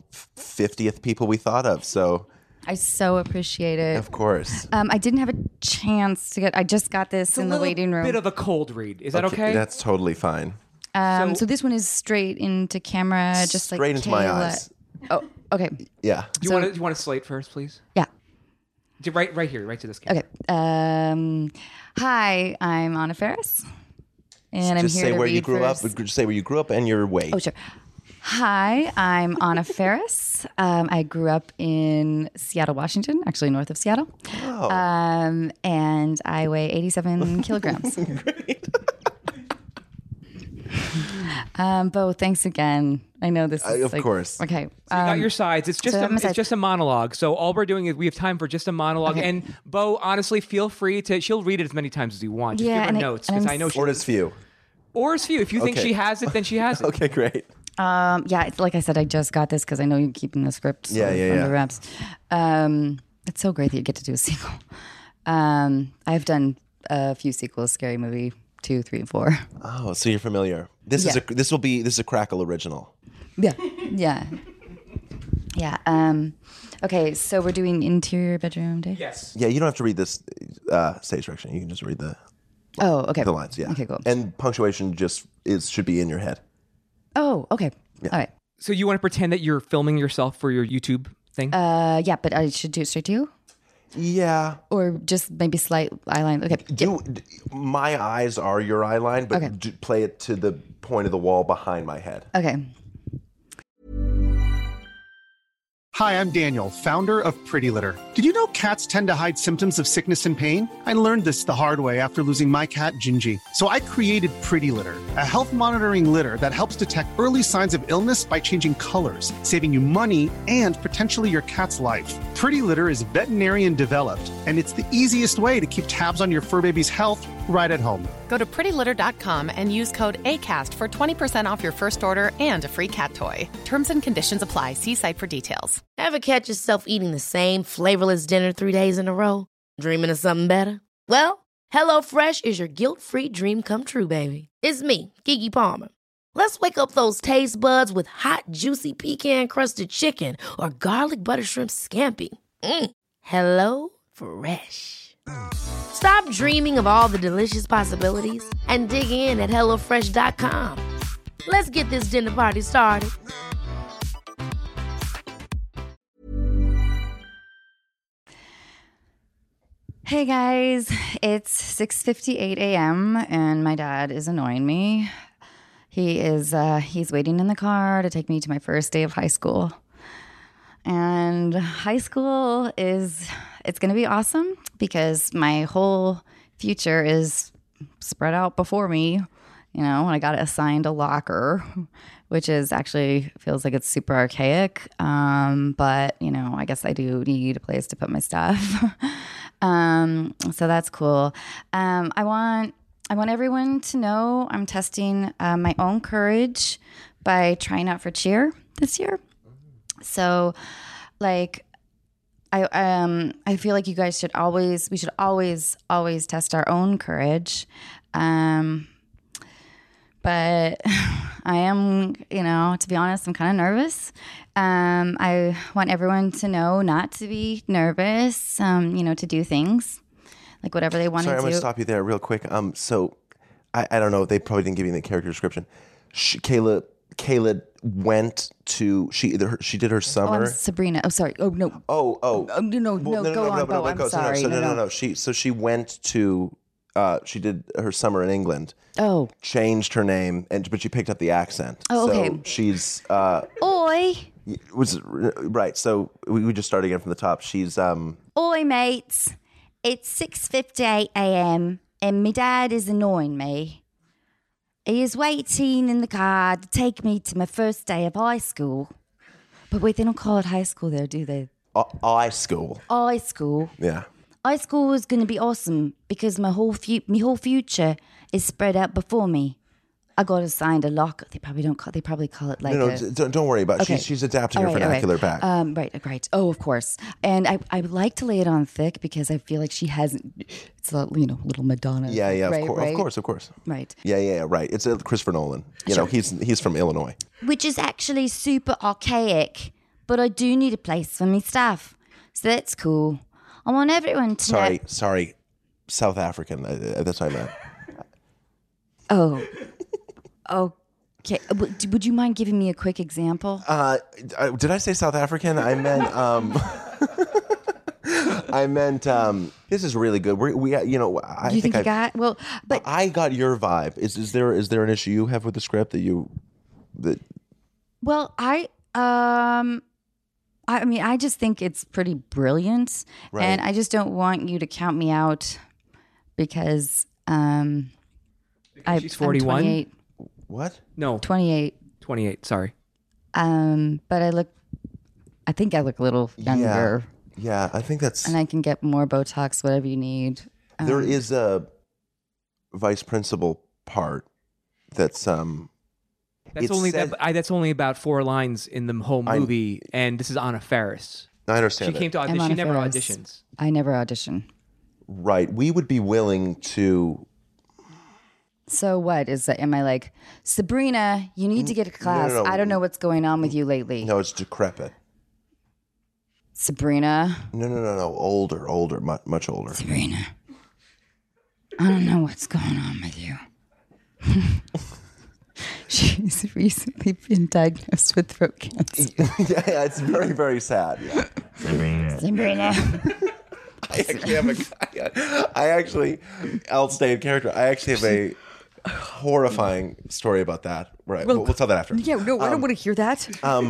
50th people we thought of. So I so appreciate it. of course, I didn't have a chance to I just got this It's in a the little waiting room. bit of a cold read. Is that okay? that's totally fine. So this one is straight into camera, just like Straight into my Kayla. eyes. Oh, okay. Yeah. Do you want to slate first, please? Yeah. Right here, right to this camera. Okay. Hi, I'm Anna Faris, and I'm Just here say to where read you grew up. first. Just say where you grew up and your weight. Oh, sure. Hi, I'm Anna Faris. I grew up in Seattle, Washington, actually north of Seattle. Oh. And I weigh 87 kilograms. Great. Bo, thanks again. I know this is Of course. Okay. You got your sides. It's just so I have my it's sides. just a monologue. So all we're doing is we have time for just a monologue. Okay. And Bo, honestly, feel free to. She'll read it as many times as you want. Just Yeah, give her and notes and because I'm I know she. Or as few. Or as few. If you think Okay. she has it, then she has it. Okay, great. Yeah, it's like I said, I just got this because I know you're keeping the script sort of under wraps. It's so great that you get to do a sequel. I've done a few sequels: Scary Movie 2, 3, and 4. Oh, so you're familiar. This Yeah. is a Crackle original. Yeah, yeah. Okay, so we're doing interior bedroom day. Yes. Yeah, you don't have to read this stage direction. You can just read the Oh, okay. lines. Yeah. Okay, cool. And punctuation should be in your head. Oh, okay. All right. So you want to pretend that you're filming yourself for your YouTube thing? Yeah, but I should do it straight to you, Yeah. or just maybe slight eyeline. Okay. My eyes are your eye line, but Okay. play it to the point of the wall behind my head. Okay. Hi, I'm Daniel, founder of Pretty Litter. Did you know cats tend to hide symptoms of sickness and pain? I learned this the hard way after losing my cat, Gingy. So I created Pretty Litter, a health monitoring litter that helps detect early signs of illness by changing colors, saving you money and potentially your cat's life. Pretty Litter is veterinarian developed, and it's the easiest way to keep tabs on your fur baby's health right at home. Go to prettylitter.com and use code ACAST for 20% off your first order and a free cat toy. Terms and conditions apply. See site for details. Ever catch yourself eating the same flavorless dinner 3 days in a row? Dreaming of something better? Well, HelloFresh is your guilt-free dream come true, baby. It's me, Keke Palmer. Let's wake up those taste buds with hot, juicy pecan-crusted chicken or garlic butter shrimp scampi. Hello Fresh. Stop dreaming of all the delicious possibilities and dig in at HelloFresh.com. Let's get this dinner party started. Hey guys, it's 6:58 a.m. and my dad is annoying me. He's waiting in the car to take me to my first day of high school. And high school it's going to be awesome because my whole future is spread out before me. You know, I got assigned a locker, which is actually feels like it's super archaic. But, you know, I guess I do need a place to put my stuff. So that's cool. I want everyone to know I'm testing my own courage by trying out for cheer this year. So, like, I feel like you guys we should always test our own courage. But I am, you know, to be honest, I'm kind of nervous. I want everyone to know not to be nervous, you know, to do things like whatever they want to do. Sorry, I'm going to stop you there real quick. So I don't know. They probably didn't give you the character description. Kayla went to she did her summer. Oh, I'm Sabrina. Oh, sorry. Oh no. Oh. No. Go on. I'm sorry. No. She went to. She did her summer in England. Oh. Changed her name, but she picked up the accent. Oh, okay. So she's. Oi. Was right. So we just start again from the top. She's. Oi, mates. It's 6:58 a.m. and my dad is annoying me. He is waiting in the car to take me to my first day of high school. But wait, they don't call it high school there, do they? High school. High school. Yeah. High school is going to be awesome because my whole future is spread out before me. I got assigned a locker. They probably call it like don't worry about it. Okay. She's adapting her vernacular back. Right. Oh, of course. And I would like to lay it on thick because I feel like she hasn't. It's a little Madonna. Yeah. Right, Of course. Right. Yeah. Right. It's Christopher Nolan. You know, he's from Illinois. Which is actually super archaic, but I do need a place for my stuff, so that's cool. I want everyone to know. Sorry, South African. That's what I meant. Oh. Okay. Would you mind giving me a quick example? Did I say South African? I meant. This is really good. We you know. Do you think you got well? But I got your vibe. Is there an issue you have with the script that? Well, I mean, I just think it's pretty brilliant, right. And I just don't want you to count me out because she's 41. I'm 28. What? No, 28. 28. Sorry. But I think I look a little younger. Yeah, I think that's. And I can get more Botox, whatever you need. There is a vice principal part that's That's only about 4 lines in the whole movie, and this is Anna Faris. I understand. She came to audition. She never auditions. I never audition. Right. We would be willing to. So what is that? Am I like, Sabrina, you need to get a class. No. I don't know what's going on with you lately. No, it's decrepit. Sabrina. No. Older, much older. Sabrina. I don't know what's going on with you. She's recently been diagnosed with throat cancer. Yeah, it's very, very sad. Yeah. Sabrina. I'll stay in character. I actually have a horrifying story about that. Right. We'll tell that after. Yeah, no, I don't want to hear that.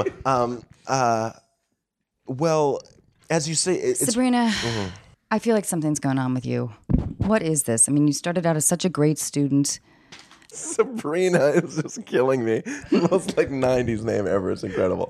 Well, as you say, Sabrina, I feel like something's going on with you. What is this? I mean, you started out as such a great student. Sabrina is just killing me. The most like 90s name ever. It's incredible.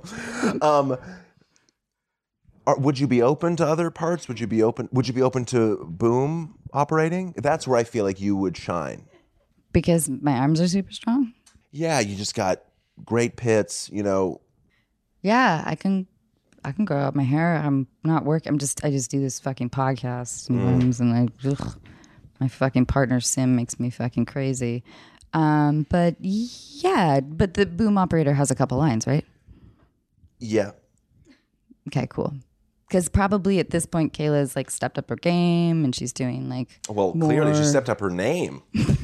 Would you be open to other parts? Would you be open to boom operating? That's where I feel like you would shine. Because my arms are super strong? Yeah, you just got great pits, you know. Yeah, I can grow out my hair. I'm not working. I just do this fucking podcast sometimes, and my fucking partner Sim makes me fucking crazy. But the boom operator has a couple lines, right? Yeah. Okay, cool. Because probably at this point, Kayla's like stepped up her game, and she's doing like clearly she stepped up her name.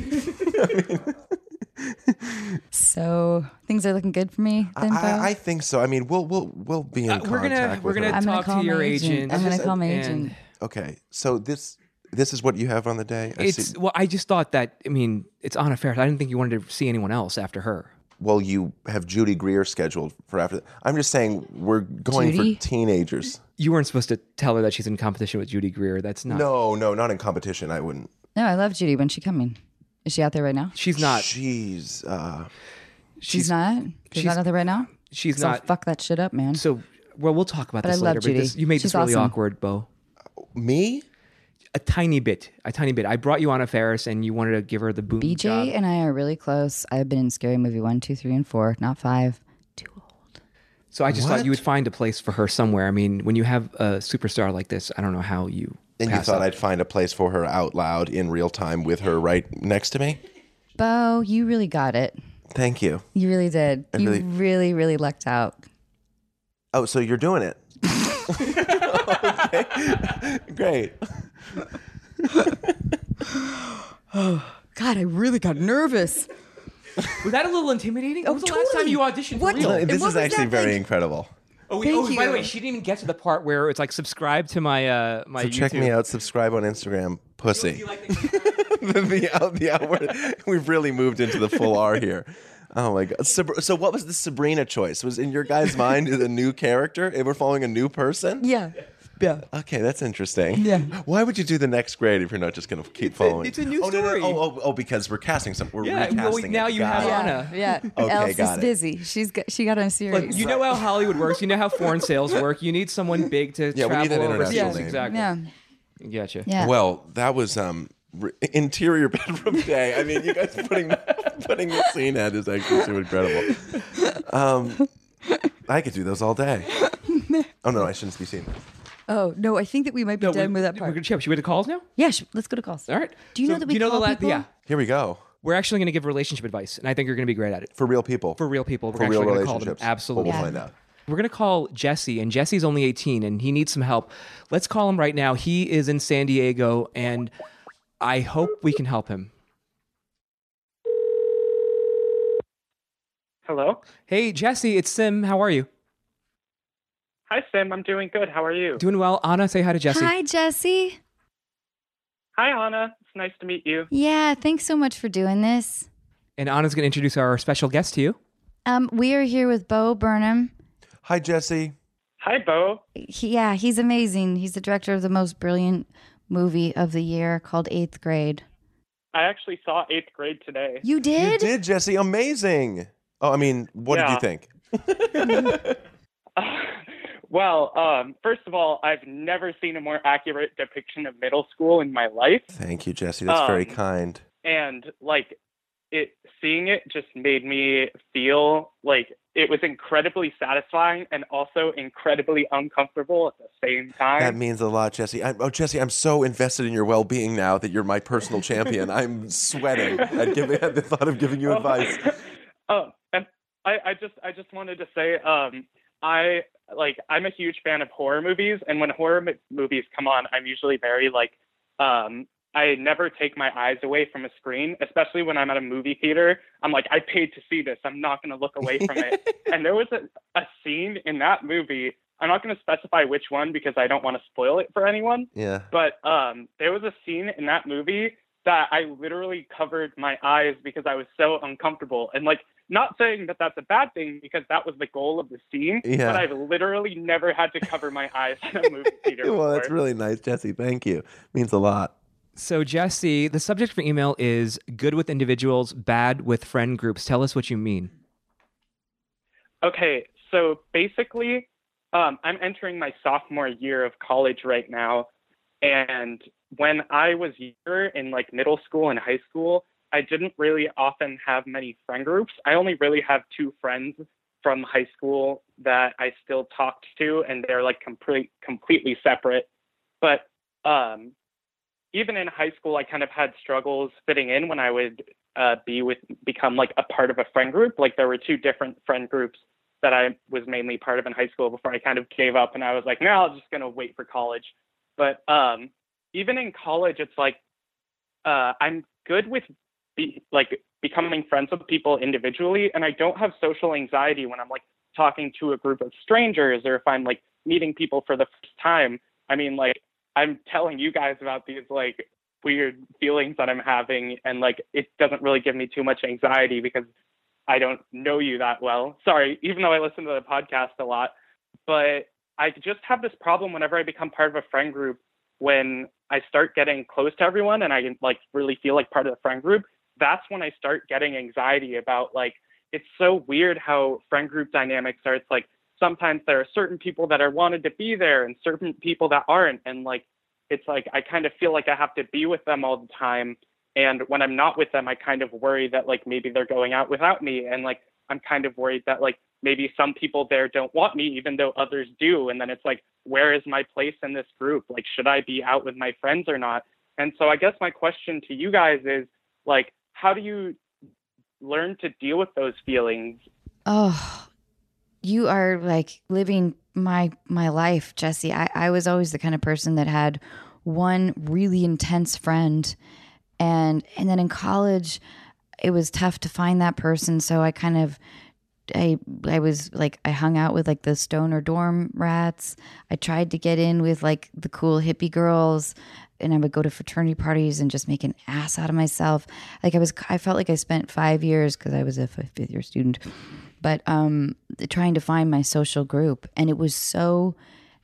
So things are looking good for me. Then, I think so. I mean, we'll be in contact. We're gonna talk to your agent. I'm gonna call my agent. Okay, so this This is what you have on the day? I just thought that, I mean, it's Anna Faris. I didn't think you wanted to see anyone else after her. Well, you have Judy Greer scheduled for after. I'm just saying we're going Judy? for teenagers. You weren't supposed to tell her that she's in competition with Judy Greer. That's not. No, not in competition. I wouldn't. No, I love Judy. When's she coming? Is she out there right now? She's not. She's She's not? She's she's- not out there right now? She's So not. fuck that shit up, man. So, well, we'll talk about But I this love later. Judy. But you made She's this really awesome. awkward, Bo. me. A tiny bit. I brought you Anna Faris, and you wanted to give her the boom BJ job. and I are really close. I've been in Scary Movie 1, 2, 3, and 4, not 5. Too old. So I just What? thought you would find a place for her somewhere. I mean, when you have a superstar like this, I don't know how you. And you pass thought up. I'd find a place for her out loud in real time with her right next to me? Bo, you really got it. Thank you. You really did. I You really- really, really lucked out. Oh, so you're doing it. Okay. Great. God, I really got nervous. Was that a little intimidating? When was the last time totally. you auditioned for What? real? And This what is was actually that very like? incredible. Oh, Thank by the way, you. she didn't even get to the part where it's like subscribe to my my So YouTube. check me out. Subscribe on Instagram. Pussy. You like the outward. We've really moved into the full R here. Oh my god! So what was the Sabrina choice? Was in your guys' mind is a new character? And we're following a new person? Yeah. Yeah. Okay, that's interesting. Yeah. Why would you do the next grade if you're not just going to keep following? it's a new Oh, no, story. Oh, because we're casting some. We're Yeah, well, recasting. now it. you Got have it. Anna. Yeah. Okay, Elf got is it. busy. She got on a series. Look, you know how Hollywood works. You know how foreign sales work. You need someone big to Yeah, we travel need that overseas. international name. Exactly. Yeah. Gotcha. Yeah. Well, that was interior bedroom day. I mean, you guys putting the scene at is actually so incredible. I could do those all day. Oh no, I shouldn't be seen. Oh, no, I think that we might be done with that part. Should we go to calls now? Yeah, let's go to calls. All right. Do you know that we call people? Yeah. Here we go. We're actually going to give relationship advice, and I think you're going to be great at it. For real people. For real people. We're For real actually gonna call them. relationships. Absolutely. Well, we'll Yeah. find out. We're going to call Jesse, and Jesse's only 18, and he needs some help. Let's call him right now. He is in San Diego, and I hope we can help him. Hello? Hey, Jesse, it's Sim. How are you? Hi, Sim. I'm doing good. How are you? Doing well. Anna, say hi to Jesse. Hi, Jesse. Hi, Anna. It's nice to meet you. Yeah, thanks so much for doing this. And Anna's going to introduce our special guest to you. We are here with Bo Burnham. Hi, Jesse. Hi, Bo. He's amazing. He's the director of the most brilliant movie of the year called 8th Grade. I actually saw 8th grade today. You You did? did, Jesse. Amazing. Oh, I mean, what did Yeah. you think? Well, first of all, I've never seen a more accurate depiction of middle school in my life. Thank you, Jesse. That's very kind. And, seeing it just made me feel like it was incredibly satisfying and also incredibly uncomfortable at the same time. That means a lot, Jesse. Jesse, I'm so invested in your well-being now that you're my personal champion. I'm sweating at the thought of giving you advice. And I just wanted to say, I'm a huge fan of horror movies, and when horror movies come on, I'm usually very I never take my eyes away from a screen, especially when I'm at a movie theater. I'm like, I paid to see this. I'm not going to look away from it. And there was a scene in that movie. I'm not going to specify which one because I don't want to spoil it for anyone. Yeah. But there was a scene in that movie that I literally covered my eyes because I was so uncomfortable. And not saying that that's a bad thing because that was the goal of the scene, Yeah. but I've literally never had to cover my eyes in a movie theater Well, that's before. really nice, Jesse. Thank you. Means a lot. So, Jesse, the subject for email is good with individuals, bad with friend groups. Tell us what you mean. Okay, so basically, I'm entering my sophomore year of college right now. And when I was younger in middle school and high school, I didn't really often have many friend groups. I only really have 2 friends from high school that I still talk to, and they're completely separate. But even in high school, I kind of had struggles fitting in when I would become a part of a friend group. There were 2 different friend groups that I was mainly part of in high school before I kind of gave up, and I was like, no, I'm just going to wait for college. But even in college, it's I'm good with becoming friends with people individually, and I don't have social anxiety when I'm talking to a group of strangers or if I'm meeting people for the first time. I mean, I'm telling you guys about these like weird feelings that I'm having, and like it doesn't really give me too much anxiety because I don't know you that well. Sorry, even though I listen to the podcast a lot, but I just have this problem whenever I become part of a friend group. When I start getting close to everyone and I like really feel like part of the friend group, that's when I start getting anxiety about like, it's so weird how friend group dynamics are. It's like sometimes there are certain people that are wanted to be there and certain people that aren't. And like, it's like, I kind of feel like I have to be with them all the time. And when I'm not with them, I kind of worry that like maybe they're going out without me. And like, I'm kind of worried that like maybe some people there don't want me, even though others do. And then it's like, where is my place in this group? Like, should I be out with my friends or not? And so I guess my question to you guys is like, how do you learn to deal with those feelings? Oh, you are like living my life, Jesse. I was always the kind of person that had one really intense friend. And then in college, it was tough to find that person. So I kind of, I was like, I hung out with like the stoner dorm rats. I tried to get in with like the cool hippie girls, and I would go to fraternity parties and just make an ass out of myself. Like I felt like I spent 5 years, because I was a fifth year student, but trying to find my social group. And it was so,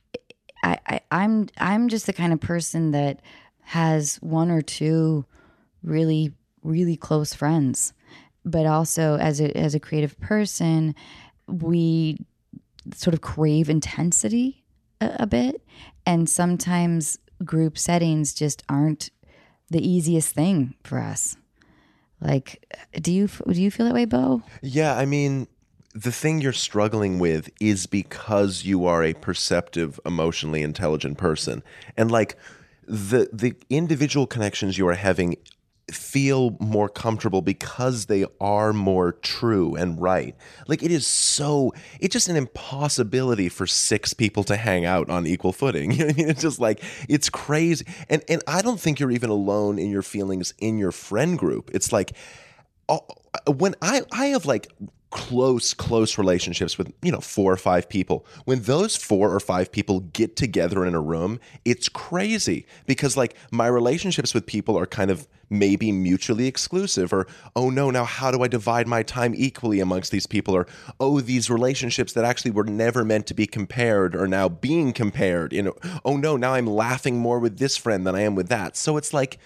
I'm just the kind of person that has one or two really, really close friends. But also as a creative person, we sort of crave intensity a bit. And sometimes group settings just aren't the easiest thing for us. Like, do you feel that way, Bo? Yeah, I mean, the thing you're struggling with is because you are a perceptive, emotionally intelligent person. And like the individual connections you are having feel more comfortable because they are more true and right. Like it's just an impossibility for 6 people to hang out on equal footing. You know what I mean? It's just like, it's crazy. And I don't think you're even alone in your feelings in your friend group. It's like, when I have like close relationships with 4 or 5 people. When those 4 or 5 people get together in a room, it's crazy, because like my relationships with people are kind of maybe mutually exclusive, or oh no, now how do I divide my time equally amongst these people, or oh, these relationships that actually were never meant to be compared are now being compared, oh no, now I'm laughing more with this friend than I am with that. So it's like,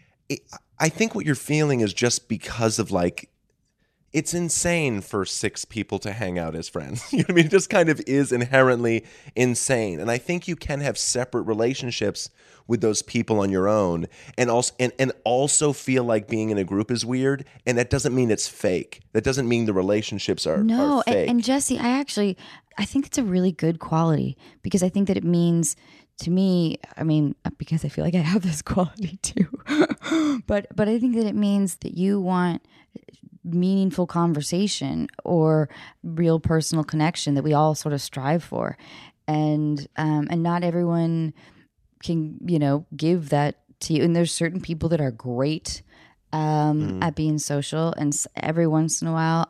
I think what you're feeling is just because of like, it's insane for 6 people to hang out as friends. You know what I mean? It just kind of is inherently insane. And I think you can have separate relationships with those people on your own, and also feel like being in a group is weird. And that doesn't mean it's fake. That doesn't mean the relationships are fake. And Jesse, I think it's a really good quality, because I think that it means to me, I mean, because I feel like I have this quality too, but I think that it means that you want meaningful conversation or real personal connection that we all sort of strive for, and not everyone can give that to you. And there's certain people that are great at being social, and every once in a while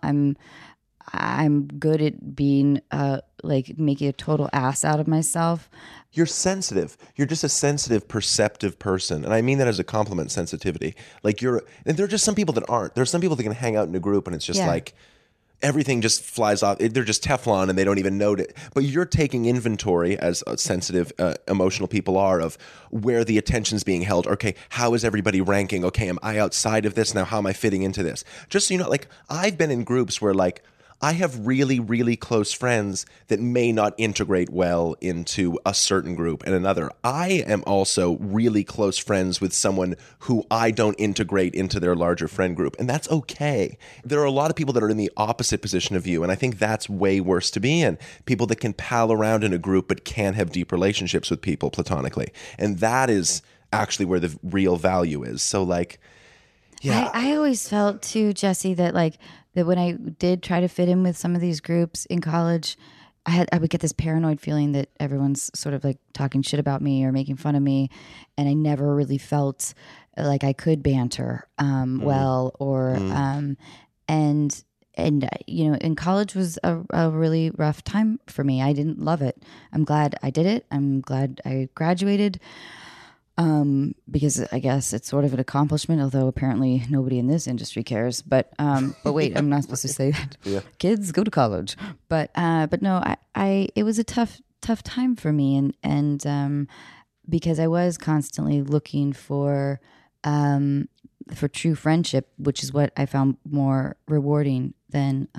I'm good at being like making a total ass out of myself. You're sensitive. You're just a sensitive, perceptive person. And I mean that as a compliment, sensitivity. Like and there are just some people that aren't. There's some people that can hang out in a group and it's just like everything just flies off. They're just Teflon and they don't even know it. But you're taking inventory, as sensitive, emotional people are, of where the attention's being held. Okay, how is everybody ranking? Okay, am I outside of this? Now, how am I fitting into this? Just so you know, like I've been in groups where like I have really, really close friends that may not integrate well into a certain group and another. I am also really close friends with someone who I don't integrate into their larger friend group, and that's okay. There are a lot of people that are in the opposite position of you, and I think that's way worse to be in. People that can pal around in a group but can't have deep relationships with people platonically. And that is actually where the real value is. So like, yeah. I always felt too, Jesse, that like that when I did try to fit in with some of these groups in college, I would get this paranoid feeling that everyone's sort of like talking shit about me or making fun of me, and I never really felt like I could banter well, or and in college was a really rough time for me. I didn't love it. I'm glad I did it. I'm glad I graduated. Because I guess it's sort of an accomplishment, although apparently nobody in this industry cares. But wait, I'm not supposed to say that. Yeah. Kids, go to college. But no, it was a tough time for me, and because I was constantly looking for true friendship, which is what I found more rewarding than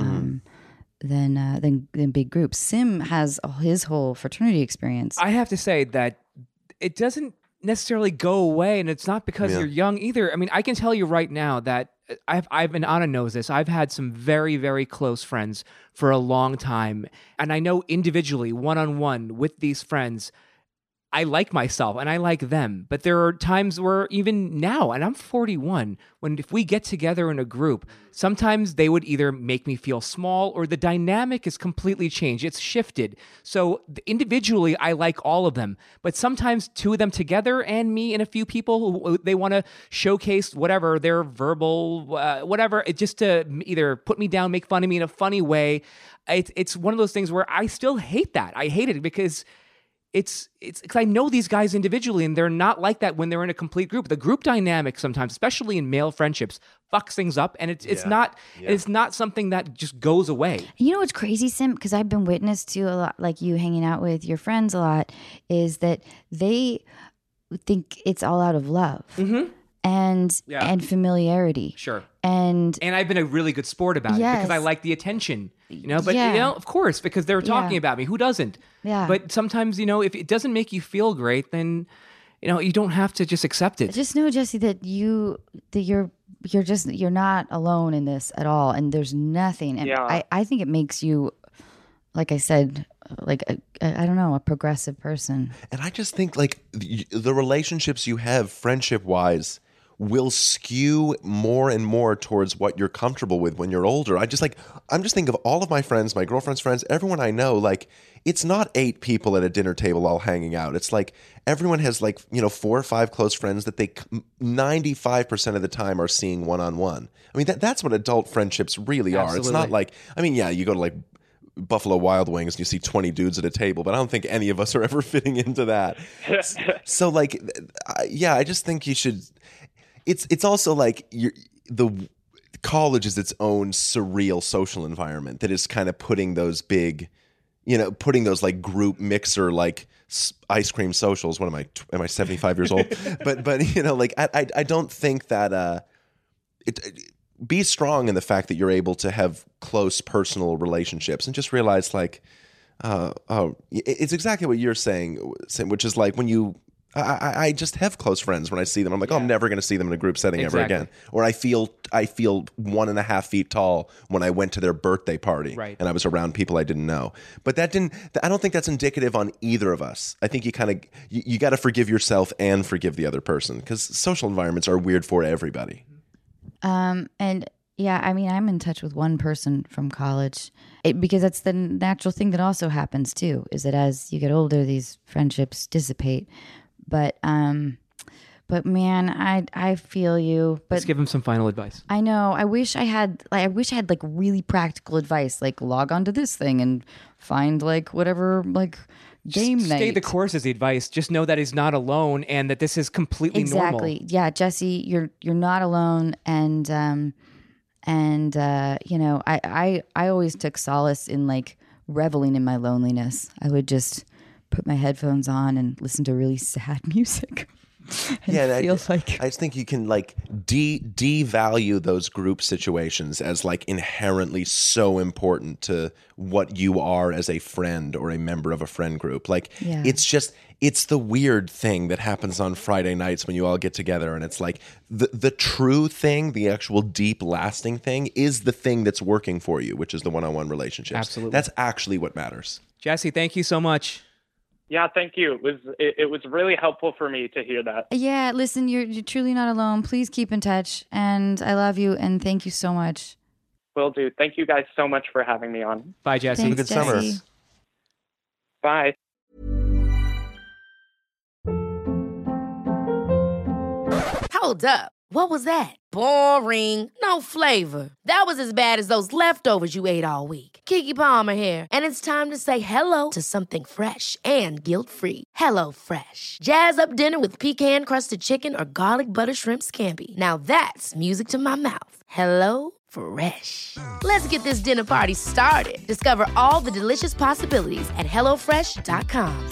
big groups. Sim has his whole fraternity experience. I have to say that it doesn't necessarily go away, and it's not because you're young either. I mean, I can tell you right now that I've been Anna knows this. I've had some very, very close friends for a long time, and I know individually, one-on-one with these friends, I like myself and I like them. But there are times where even now, and I'm 41, when if we get together in a group, sometimes they would either make me feel small or the dynamic is completely changed. It's shifted. So individually, I like all of them. But sometimes two of them together and me and a few people who they want to showcase whatever, their verbal, whatever, it just to either put me down, make fun of me in a funny way. It's one of those things where I still hate that. I hate it because it's because I know these guys individually, and they're not like that when they're in a complete group. The group dynamic sometimes, especially in male friendships, fucks things up, and it's not something that just goes away. You know what's crazy, Sim? Because I've been witness to a lot, like you hanging out with your friends a lot, is that they think it's all out of love. Mm-hmm. And familiarity. Sure. And I've been a really good sport about it because I like the attention, but of course, because they're talking about me. Who doesn't? Yeah. But sometimes, if it doesn't make you feel great, then, you don't have to just accept it. Just know, Jesse, that you're not alone in this at all. And there's nothing. And I think it makes you, like I said, like I don't know, a progressive person. And I just think like the relationships you have friendship wise will skew more and more towards what you're comfortable with when you're older. I'm just thinking of all of my friends, my girlfriend's friends, everyone I know, like it's not 8 people at a dinner table all hanging out. It's like everyone has 4 or 5 close friends that they 95% of the time are seeing one-on-one. I mean, that's what adult friendships really are. Absolutely. It's not like, you go to Buffalo Wild Wings and you see 20 dudes at a table, but I don't think any of us are ever fitting into that. So I just think you should. It's also like the college is its own surreal social environment that is kind of putting those big, like group mixer ice cream socials. What am I 75 years old? but I don't think that be strong in the fact that you're able to have close personal relationships and just realize it's exactly what you're saying, which is like when you. I just have close friends. When I see them, I'm like, I'm never going to see them in a group setting ever again. Or I feel 1.5 feet tall when I went to their birthday party and I was around people I didn't know. But I don't think that's indicative on either of us. I think you got to forgive yourself and forgive the other person because social environments are weird for everybody. And yeah, I mean, I'm in touch with one person from college because that's the natural thing that also happens too, is that as you get older, these friendships dissipate. But man, I feel you. But let's give him some final advice. I know. I wish I had like really practical advice, like log on to this thing and find whatever game night. Stay the course is the advice. Just know that he's not alone and that this is completely normal. Exactly. Yeah, Jesse, you're not alone, and I always took solace in reveling in my loneliness. I would just put my headphones on and listen to really sad music. I just think you can devalue those group situations as inherently so important to what you are as a friend or a member of a friend group. It's the weird thing that happens on Friday nights when you all get together, and it's the true thing, the actual deep lasting thing is the thing that's working for you, which is the one-on-one relationships. Absolutely. That's actually what matters. Jesse, thank you so much. Yeah, thank you. It was really helpful for me to hear that. Yeah, listen, you're truly not alone. Please keep in touch, and I love you, and thank you so much. Will do. Thank you guys so much for having me on. Bye, Jesse. Thanks, Have a good summer. Jesse. Bye. Hold up. What was that? Boring. No flavor. That was as bad as those leftovers you ate all week. Keke Palmer here. And it's time to say hello to something fresh and guilt-free. Hello Fresh. Jazz up dinner with pecan-crusted chicken or garlic butter shrimp scampi. Now that's music to my mouth. Hello Fresh. Let's get this dinner party started. Discover all the delicious possibilities at hellofresh.com.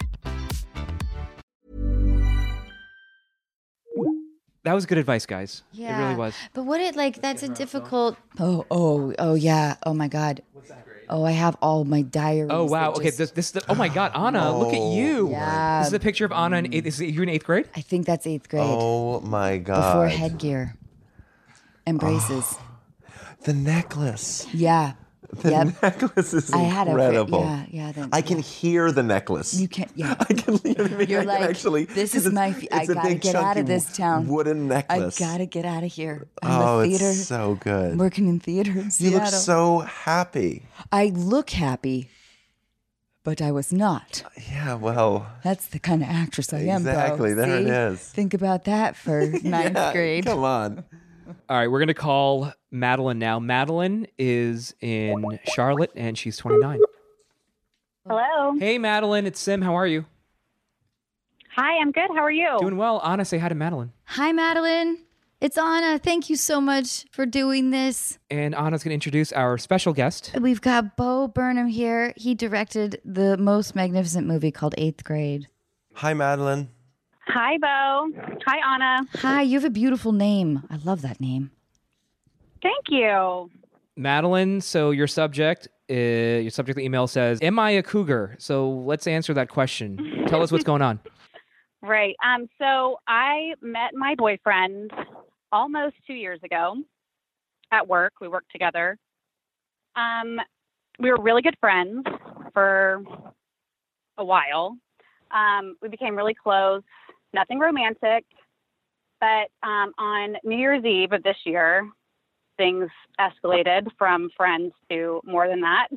That was good advice, guys. Yeah. It really was. But that's a difficult. Oh, yeah. Oh my God. Oh, I have all my diaries. Oh, wow. that Okay. just- Oh my God, Anna, look at you. Yeah. This is a picture of Anna in eighth. You're in 8th grade? I think that's 8th grade. Oh my God. Before headgear and braces. The necklace. Yeah. The necklace is incredible. I can hear the necklace. You can, yeah. I can You're like, actually. this is my. I gotta get out of this town. Wooden necklace. I gotta get out of here. I'm a theater. It's so good. I'm working in theater in You Seattle. look so happy. I look happy, but I was not. Yeah, well. That's the kind of actress I am. Exactly. Bo. There it See? is. Think about that for ninth Yeah, grade. Come on. All right, we're going to call Madeline now. Madeline is in Charlotte, and she's 29. Hello. Hey, Madeline, it's Sim. How are you? Hi, I'm good. How are you? Doing well. Anna, say hi to Madeline. Hi, Madeline. It's Anna. Thank you so much for doing this. And Anna's going to introduce our special guest. We've got Bo Burnham here. He directed the most magnificent movie called 8th Grade. Hi, Madeline. Hi, Bo. Hi, Anna. Hi, you have a beautiful name. I love that name. Thank you. Madeline, so your subject email says, am I a cougar? So let's answer that question. Tell us what's going on. Right. So I met my boyfriend almost 2 years ago at work. We worked together. We were really good friends for a while. We became really close. Nothing romantic. But on New Year's Eve of this year, things escalated from friends to more than that.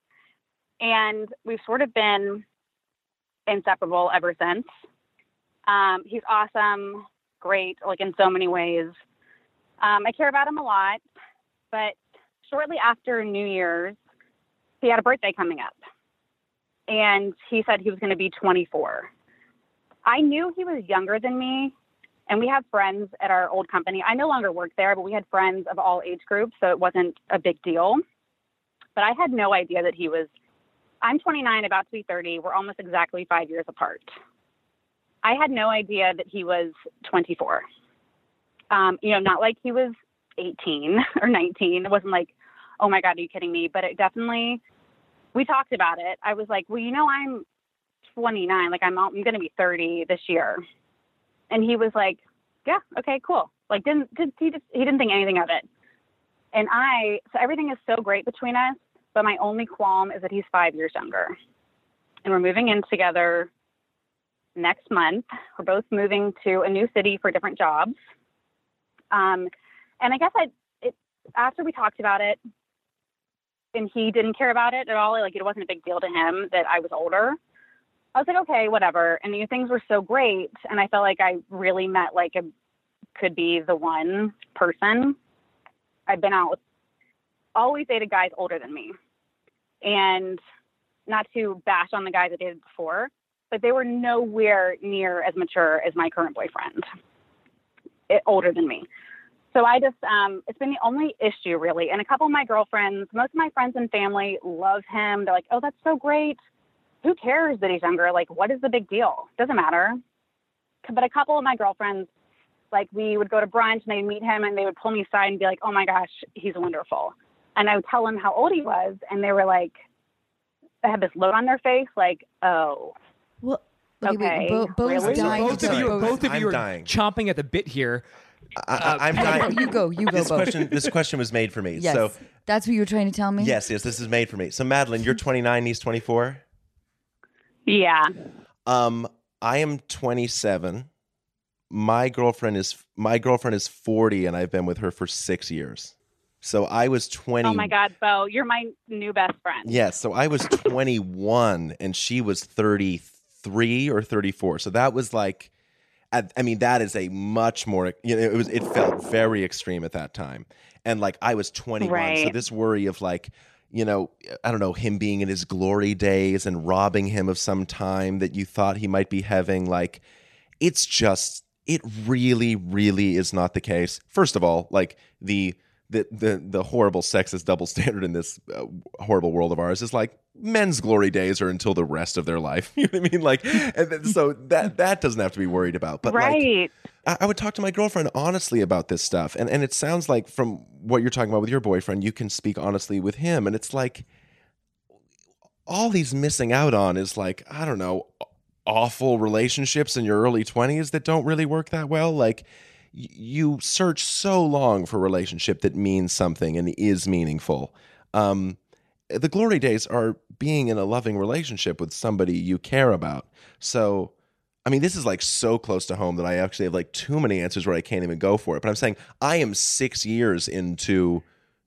And we've sort of been inseparable ever since. He's awesome, great, like in so many ways. I care about him a lot, but shortly after New Year's, he had a birthday coming up, and he said he was going to be 24. I knew he was younger than me, and we have friends at our old company. I no longer work there, but we had friends of all age groups, so it wasn't a big deal. But I had no idea that I'm 29, about to be 30. We're almost exactly 5 years apart. I had no idea that he was 24. Not like he was 18 or 19. It wasn't like, oh my God, are you kidding me? But it definitely, we talked about it. I was like, well, I'm 29. Like I'm going to be 30 this year. And he was like, yeah, okay, cool. Like he didn't think anything of it. And so everything is so great between us, but my only qualm is that he's 5 years younger. And we're moving in together next month. We're both moving to a new city for different jobs. And I guess after we talked about it and he didn't care about it at all, like it wasn't a big deal to him that I was older. I was like, okay, whatever. And things were so great. And I felt like I really met could be the one person. I've been out with, always dated guys older than me. And not to bash on the guys I dated before, but they were nowhere near as mature as my current boyfriend, older than me. So I just, it's been the only issue really. And a couple of my girlfriends, most of my friends and family love him. They're like, oh, that's so great. Who cares that he's younger? Like, what is the big deal? Doesn't matter. But a couple of my girlfriends, like we would go to brunch and they'd meet him and they would pull me aside and be like, oh my gosh, he's wonderful. And I would tell them how old he was. And they were like, they had this look on their face. Like, oh, well, okay. Bo's Really? dying. Both of you are dying. chomping at the bit here. I'm dying. You go, Bo. This question was made for me. Yes, So that's what you were trying to tell me? yes, this is made for me. So Madeline, you're 29, he's 24. yeah. I am 27. My girlfriend is 40, and I've been with her for 6 years. So I was 20. Oh my God, Bo, you're my new best friend. Yes. So I was 21, and she was 33 or 34. So that was like I mean, that is a much more, it felt very extreme at that time. And like, I was 21. Right. So this worry of like, I don't know, him being in his glory days and robbing him of some time that you thought he might be having, like, it's just, it really, really is not the case. First of all, like the horrible sexist double standard in this horrible world of ours is like, men's glory days are until the rest of their life. You know what I mean? Like, and so that doesn't have to be worried about. But right. like, I would talk to my girlfriend honestly about this stuff. And it sounds like from what you're talking about with your boyfriend, you can speak honestly with him. And it's like, all he's missing out on is like, I don't know, awful relationships in your early 20s that don't really work that well. Like, you search so long for a relationship that means something and is meaningful. The glory days are being in a loving relationship with somebody you care about. So, I mean, this is like so close to home that I actually have like too many answers where I can't even go for it. But I'm saying I am 6 years into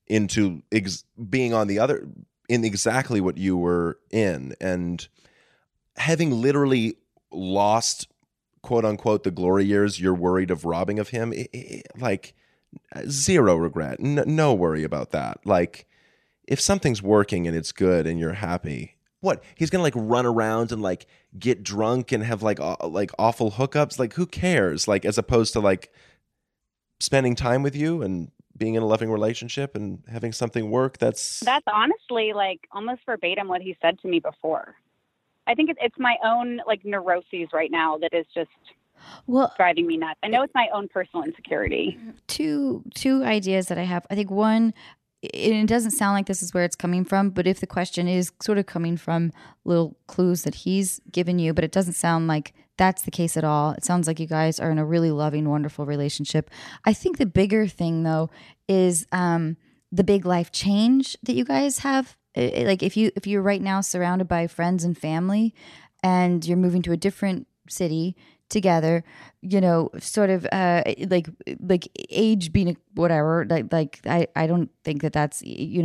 being on the other, in exactly what you were in, and having literally lost, quote unquote, the glory years you're worried of robbing of him, like zero regret, no worry about that. Like, if something's working and it's good and you're happy, what, he's gonna like run around and like get drunk and have like awful hookups? Like, who cares? Like, as opposed to like spending time with you and being in a loving relationship and having something work. That's honestly like almost verbatim what he said to me before. I think it's my own like neuroses right now that is just driving me nuts. I know it's my own personal insecurity. Two ideas that I have. I think one, it doesn't sound like this is where it's coming from, but if the question is sort of coming from little clues that he's given you, but it doesn't sound like that's the case at all. It sounds like you guys are in a really loving, wonderful relationship. I think the bigger thing though is the big life change that you guys have. Like if you're right now surrounded by friends and family and you're moving to a different city together, sort of like age being whatever, like I don't think that's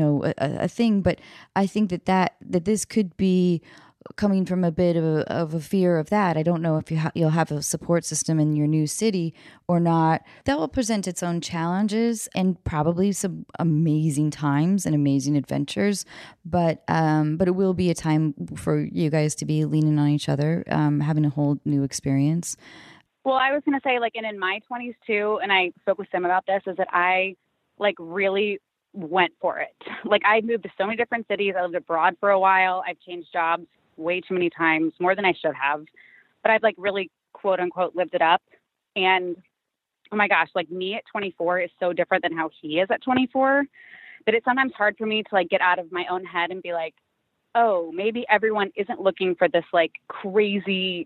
a thing, but I think that this could be coming from a bit of a fear of that. I don't know if you'll have a support system in your new city or not. That will present its own challenges and probably some amazing times and amazing adventures. But it will be a time for you guys to be leaning on each other, having a whole new experience. Well, I was going to say, like, and in my 20s too, and I spoke with Sam about this, is that I like really went for it. Like, I moved to so many different cities. I lived abroad for a while. I've changed jobs way too many times, more than I should have, but I've like really quote unquote lived it up. And oh my gosh, like me at 24 is so different than how he is at 24 that it's sometimes hard for me to like get out of my own head and be like, oh, maybe everyone isn't looking for this like crazy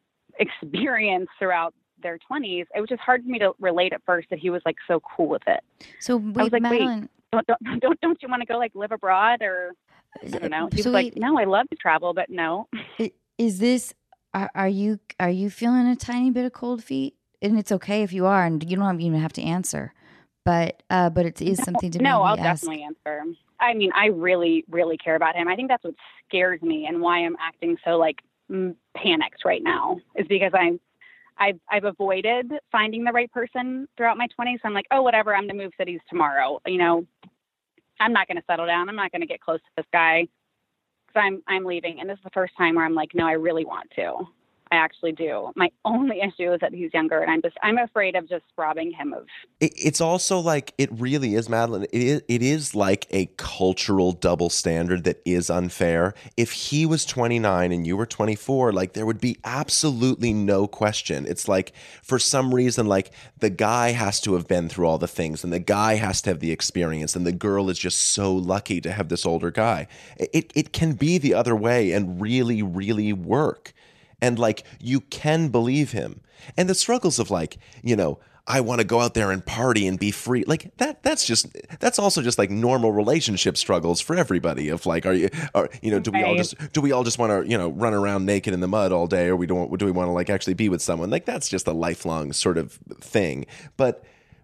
experience throughout their 20s. It was just hard for me to relate at first that he was like so cool with it. So wait, I was like, Madeline, wait, don't you want to go like live abroad or I don't know. He was like, no, I love to travel, but no. Is this? Are you feeling a tiny bit of cold feet? And it's okay if you are, and you don't even have to answer. But it is something to no. I'll ask. Definitely answer. I mean, I really, really care about him. I think that's what scares me and why I'm acting so like panicked right now is because I've avoided finding the right person throughout my 20s. So I'm like, oh, whatever. I'm going to move cities tomorrow. I'm not going to settle down. I'm not going to get close to this guy because I'm leaving. And this is the first time where I'm like, no, I really want to. I actually do. My only issue is that he's younger, and I'm afraid of just robbing him of. It's also like, it really is, Madeline. It is like a cultural double standard that is unfair. If he was 29 and you were 24, like there would be absolutely no question. It's like, for some reason, like the guy has to have been through all the things, and the guy has to have the experience, and the girl is just so lucky to have this older guy. It can be the other way and really, really work. And like, you can believe him. And the struggles of like, I want to go out there and party and be free. Like that's also just like normal relationship struggles for everybody of like, do we all just want to, run around naked in the mud all day, or do we want to like actually be with someone? Like, that's just a lifelong sort of thing. But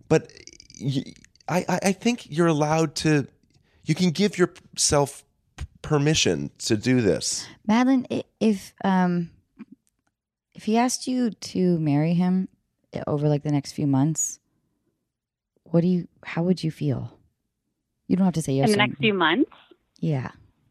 I think you're allowed to, you can give yourself permission to do this. Madeline, if he asked you to marry him, over like the next few months, how would you feel? You don't have to say yes. In the next few months? Yeah.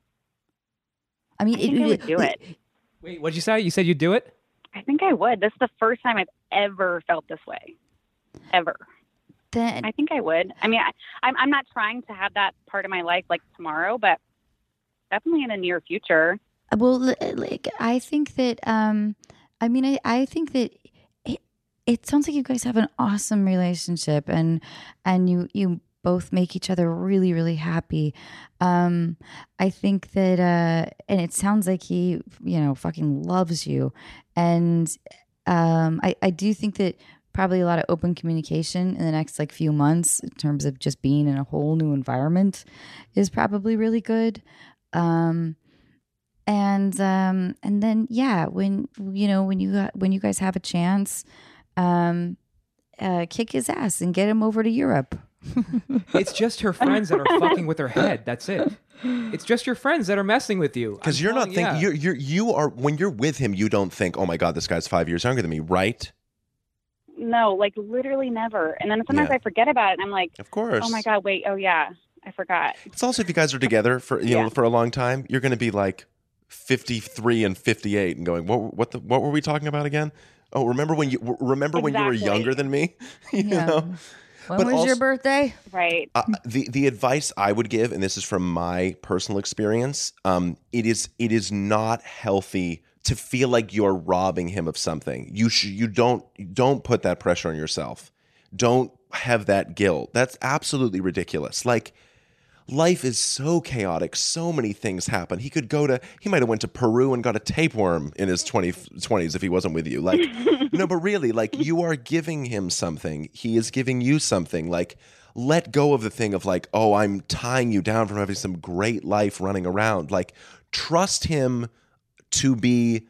I mean, I think I would do it. Wait, what'd you say? You said you'd do it? I think I would. This is the first time I've ever felt this way. Ever. Then I think I would. I mean, I'm not trying to have that part of my life like tomorrow, but definitely in the near future. Well, like I think that I think that it sounds like you guys have an awesome relationship, and you both make each other really, really happy. I think that and it sounds like he, fucking loves you, and I do think that probably a lot of open communication in the next like few months in terms of just being in a whole new environment is probably really good. And then when you guys have a chance, kick his ass and get him over to Europe. It's just her friends that are fucking with her head. That's it. It's just your friends that are messing with you. Because you're not thinking you are when you're with him. You don't think, oh my God, this guy's 5 years younger than me, right? No, like literally never. And then sometimes I forget about it, and I'm like, of course. Oh my God, wait. Oh yeah, I forgot. It's also if you guys are together for for a long time, you're going to be like 53 and 58 and going, what were we talking about again? Oh, remember when you were younger than me? you know. When was your birthday? Right. The advice I would give, and this is from my personal experience, it is not healthy to feel like you're robbing him of something. You don't put that pressure on yourself. Don't have that guilt. That's absolutely ridiculous. Like, life is so chaotic. So many things happen. He might have went to Peru and got a tapeworm in his 20s if he wasn't with you. Like, no, but really, like, you are giving him something. He is giving you something. Like, let go of the thing of like, oh, I'm tying you down from having some great life running around. Like, trust him to be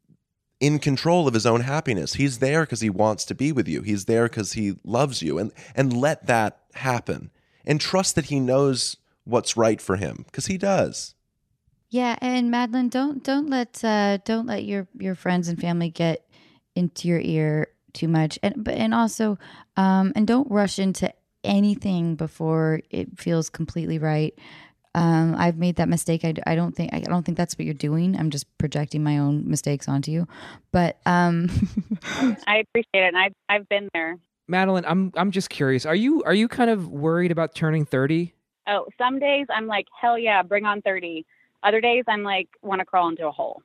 in control of his own happiness. He's there because he wants to be with you. He's there because he loves you. And let that happen. And trust that he knows what's right for him, because he does. Yeah, and Madeline, don't let your friends and family get into your ear too much, and also don't rush into anything before it feels completely right. I've made that mistake. I don't think that's what you're doing. I'm just projecting my own mistakes onto you, but I appreciate it, and I've been there. Madeline, I'm just curious. Are you kind of worried about turning 30? Oh, some days I'm like, hell yeah, bring on 30. Other days I'm like, want to crawl into a hole.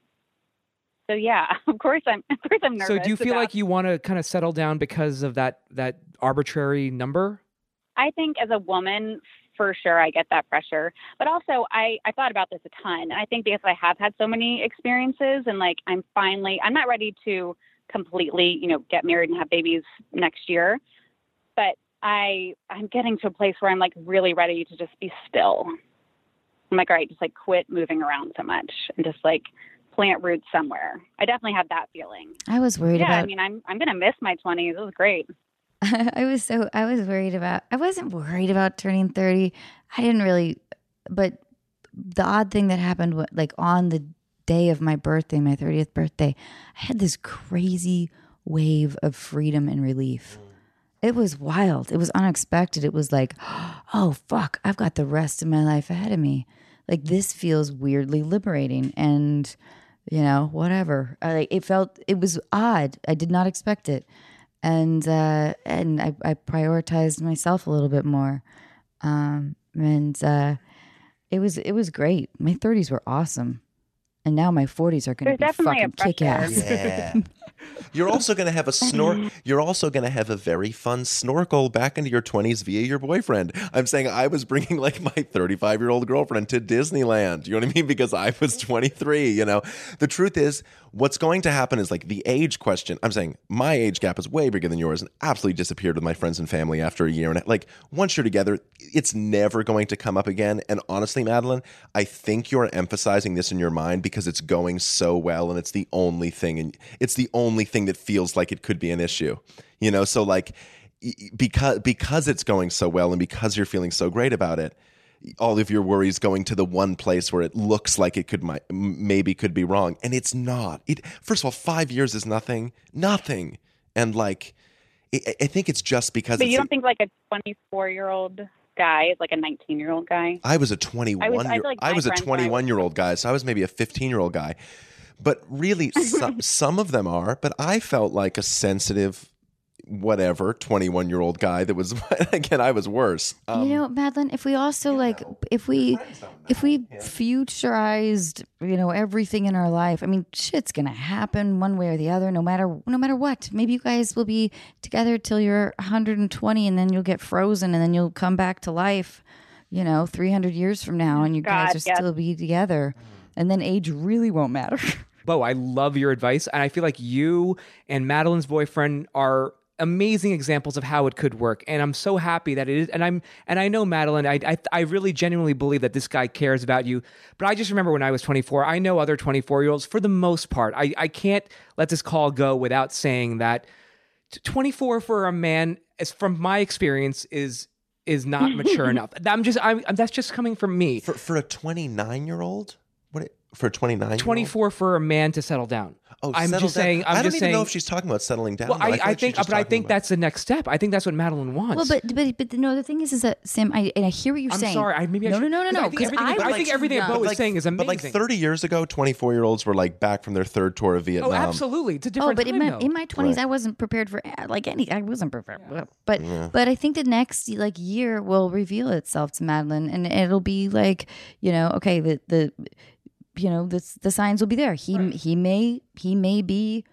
So yeah, of course I'm nervous. So do you feel like you want to kind of settle down because of that arbitrary number? I think as a woman, for sure, I get that pressure. But also, I thought about this a ton. And I think because I have had so many experiences, and like I'm not ready to completely, get married and have babies next year. But I'm getting to a place where I'm like really ready to just be still. I'm like, all right, just like quit moving around so much and just like plant roots somewhere. I definitely have that feeling. I was worried about. Yeah, I mean, I'm going to miss my 20s. It was great. I was worried about. I wasn't worried about turning 30. I didn't really, but the odd thing that happened, like on the day of my birthday, my 30th birthday, I had this crazy wave of freedom and relief. It was wild. It was unexpected. It was like, oh, fuck, I've got the rest of my life ahead of me. Like, this feels weirdly liberating, and, whatever. It was odd. I did not expect it. And I prioritized myself a little bit more. It was great. My 30s were awesome. And now my 40s are going to be fucking kick-ass. Yeah. You're also going to have You're also going to have a very fun snorkel back into your 20s via your boyfriend. I'm saying I was bringing like my 35-year-old girlfriend to Disneyland. You know what I mean? Because I was 23. The truth is, what's going to happen is like the age question. I'm saying my age gap is way bigger than yours and absolutely disappeared with my friends and family after a year. And like once you're together, it's never going to come up again. And honestly, Madeline, I think you're emphasizing this in your mind because it's going so well and it's the only thing, and it's the only thing that feels like it could be an issue, so like because it's going so well and because you're feeling so great about it, all of your worries going to the one place where it looks like it maybe could be wrong, and it's not. First of all, 5 years is nothing, and like I think it's just because. But you don't think like a 24-year-old guy is like a 19-year-old guy? I was a 21. I was a 21-year-old guy, so I was maybe a 15-year-old guy. But really, some of them are. But I felt like a sensitive, whatever, 21-year-old guy that was. Again, I was worse. Madeline, if we also if we futurized, everything in our life. I mean, shit's gonna happen one way or the other, no matter what. Maybe you guys will be together till you're 120, and then you'll get frozen, and then you'll come back to life. 300 years from now, and you guys will still be together. And then age really won't matter. Bo, I love your advice. And I feel like you and Madeline's boyfriend are amazing examples of how it could work. And I'm so happy that it is. And I know, Madeline, I really genuinely believe that this guy cares about you. But I just remember when I was 24, I know other 24-year-olds, for the most part, I can't let this call go without saying that 24 for a man, as from my experience, is not mature enough. That's just coming from me. For a 29-year-old? For a 29-year-old? 24 for a man to settle down. Oh, I'm settle just down. saying. I don't even know if she's talking about settling down. Well, I think that's the next step. I think that's what Madeline wants. Well, but no. The thing is that Sam, I hear what you're saying. I'm sorry. No. Because I think everything Bo is saying is amazing. But like 30 years ago, 24-year-olds were like back from their third tour of Vietnam. Oh, absolutely. It's a different time, in my 20s, right. I wasn't prepared for I wasn't prepared. Yeah. But I think the next year will reveal itself to Madeline, and it'll be like, okay, the signs will be there. He may be,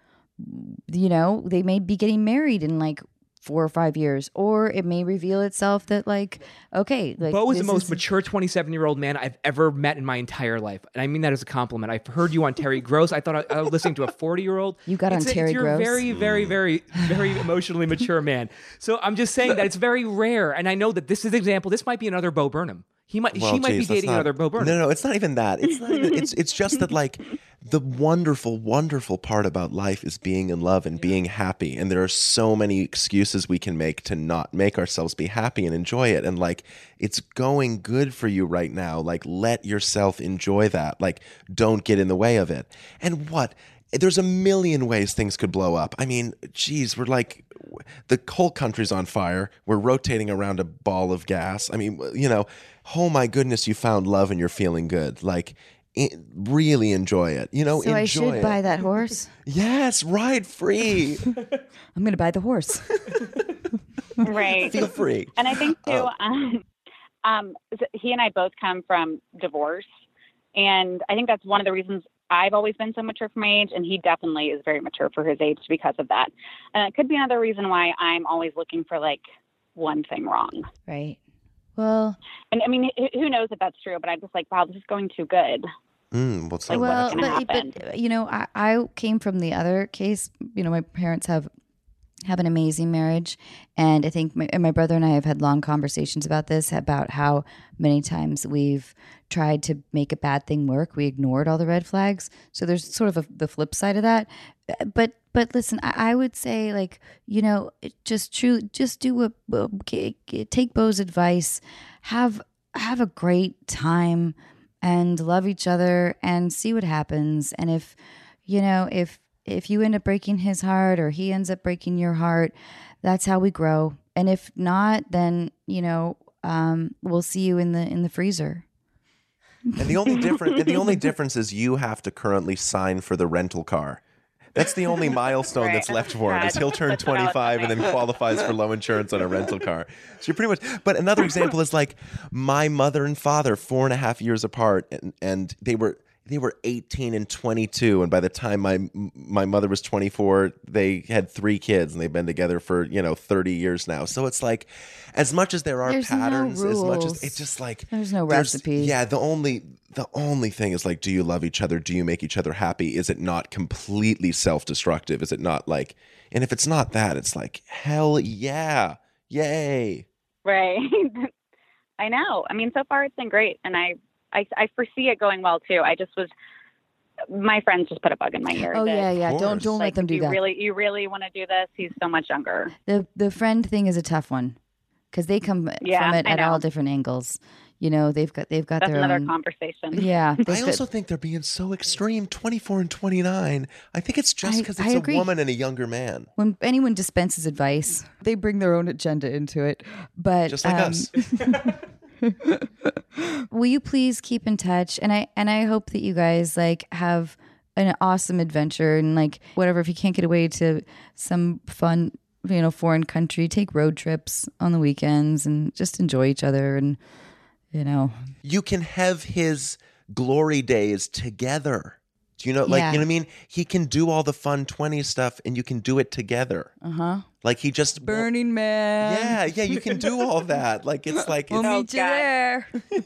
they may be getting married in 4 or 5 years, or it may reveal itself that Bo is the most mature 27-year-old man I've ever met in my entire life, and I mean that as a compliment. I've heard you on Terry Gross. I thought I was listening to a 40-year-old. You got on Terry Gross. You're a very, very, very, very emotionally mature man. So I'm just saying that it's very rare, and I know that this is an example. This might be another Bo Burnham. She might be dating another Bo Burnham. No, it's not even that. It's not even. It's just that the wonderful, wonderful part about life is being in love and being happy. And there are so many excuses we can make to not make ourselves be happy and enjoy it. And it's going good for you right now. Let yourself enjoy that. Don't get in the way of it. And there's a million ways things could blow up. I mean, geez, we're the whole country's on fire. We're rotating around a ball of gas. I mean, oh my goodness, you found love and you're feeling good. Really enjoy it. So I should buy that horse? Yes, ride free. I'm going to buy the horse. Right. Feel free. And I think too, he and I both come from divorce. And I think that's one of the reasons I've always been so mature for my age, and he definitely is very mature for his age because of that. And it could be another reason why I'm always looking for one thing wrong. Right. Well, and I mean, who knows if that's true, but I'm just wow, this is going too good. What's that? What's going to happen? But I came from the other case. My parents have an amazing marriage, and I think my brother and I have had long conversations about this, about how many times we've tried to make a bad thing work. We ignored all the red flags. So there's sort of the flip side of that. But listen, I would say just do take Bo's advice, have a great time and love each other and see what happens. And if you end up breaking his heart or he ends up breaking your heart, that's how we grow. And if not, then we'll see you in the freezer. And the only difference is you have to currently sign for the rental car. That's the only milestone Right. that's left for him, is he'll turn 25 and then qualifies for low insurance on a rental car. So you're pretty much. But another example is my mother and father, 4.5 years apart, and they were 18 and 22, and by the time my mother was 24, they had 3 kids, and they've been together for 30 years now. So it's as much as there are patterns, as much as it's just there's no recipes. Yeah, the only thing is do you love each other? Do you make each other happy? Is it not completely self-destructive? Is it not and if it's not that, it's hell yeah, yay. Right. I know. I mean, so far it's been great, and I foresee it going well too. My friends just put a bug in my ear. Oh yeah. Don't let them do that. You really want to do this? He's so much younger. The friend thing is a tough one because they come from it at all different angles. You know, they've got That's their another own conversation. Yeah. I also think they're being so extreme. 24 and 29. I think it's just because it's agree. a woman and a younger man. When anyone dispenses advice, they bring their own agenda into it. But Just like us. will you please keep in touch? And I hope that you guys like have an awesome adventure and like whatever. If you can't get away to some fun, foreign country, take road trips on the weekends and just enjoy each other. And You can have his glory days together. Do you know, like, Yeah. you know what I mean? He can do all the fun 20s stuff and you can do it together. Like he just Burning Man. Yeah, you can do all that. Like it's like We'll meet you there.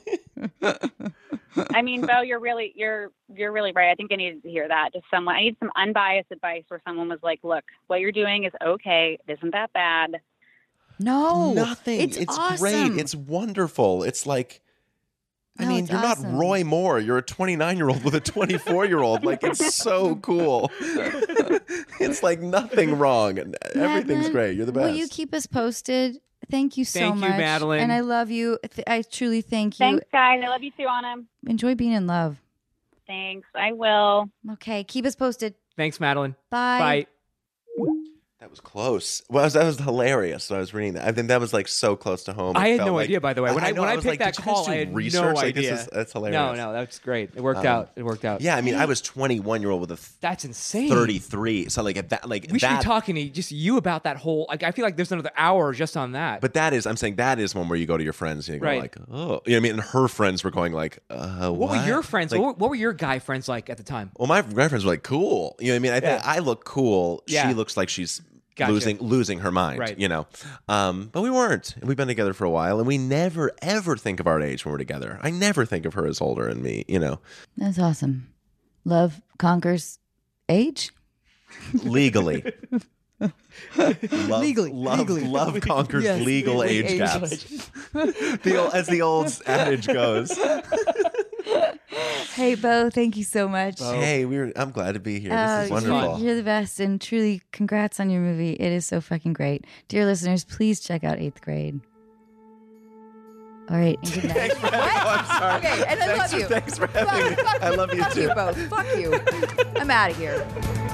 I mean, Bo, you're really right. I think I needed to hear that. I need some unbiased advice where someone was like, "Look, what you're doing is okay. It isn't that bad." No, nothing. It's great. awesome. It's wonderful. It's like, No, you're it's not awesome. Roy Moore. You're a 29-year-old with a 24-year-old. Like, it's so cool. It's like nothing wrong. And everything's Madeline, great. You're the best. Will you keep us posted? Thank you so Thank you, much. Madeline. And I love you. I truly thank you. Thanks, guys. I love you too, Anna. Enjoy being in love. Thanks. I will. Okay, keep us posted. Thanks, Madeline. Bye. Bye. That was close. Well, that was hilarious. So I was reading that. I think that was like so close to home. I It had felt no like- idea, by the way. When I was picked like, that did you guys call, do I had research? no Like, idea. that's hilarious. No, that's great. It worked out. It worked out. Yeah, I mean, I was 21-year-old with a That's insane. 33. So like at that, like We should that. be talking to just you about that whole. Like, I feel like there's another hour just on that. But I'm saying that is one where you go to your friends and you go Right. like, oh, you know what I mean? And her friends were going like, what were your friends? Like, What were your guy friends like at the time? well, my friends were like, cool. You know what I mean? I think I look cool. Yeah. She looks like she's Gotcha. losing her mind, Right. you know? But we weren't. We've been together for a while and we never, ever think of our age when we're together. I never think of her as older than me, you know? That's awesome. Love conquers age. Legally. Legally. Love conquers Yes, legal legally age age. gaps. As the old adage goes. Hey, Bo, thank you so much. Hey, I'm glad to be here. This is wonderful. You're the best, and truly, congrats on your movie. It is so fucking great. Dear listeners, please check out 8th Grade. All right, and good night. Oh, I'm sorry. Okay, and I love you. Thanks for having me. I love you Fuck too. you both. Fuck you. I'm out of here.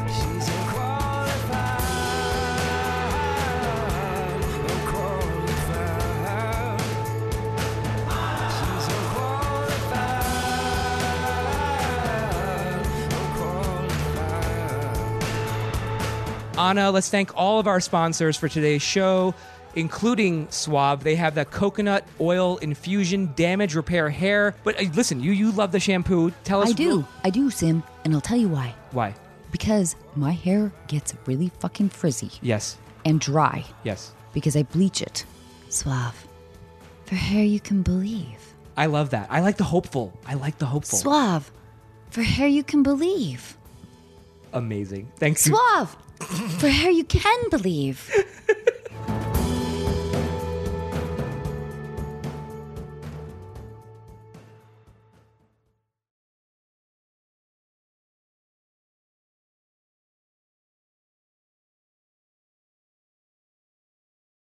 Anna, let's thank all of our sponsors for today's show, including Suave. They have the coconut oil infusion damage repair hair. But listen, you love the shampoo. Tell us. I do, Sim, and I'll tell you why. Why? Because my hair gets really fucking frizzy Yes. and dry Yes. because I bleach it. Suave. For hair you can believe. I love that. I like the hopeful. Suave. For hair you can believe. Amazing. Thank you. Suave. For hair you can believe.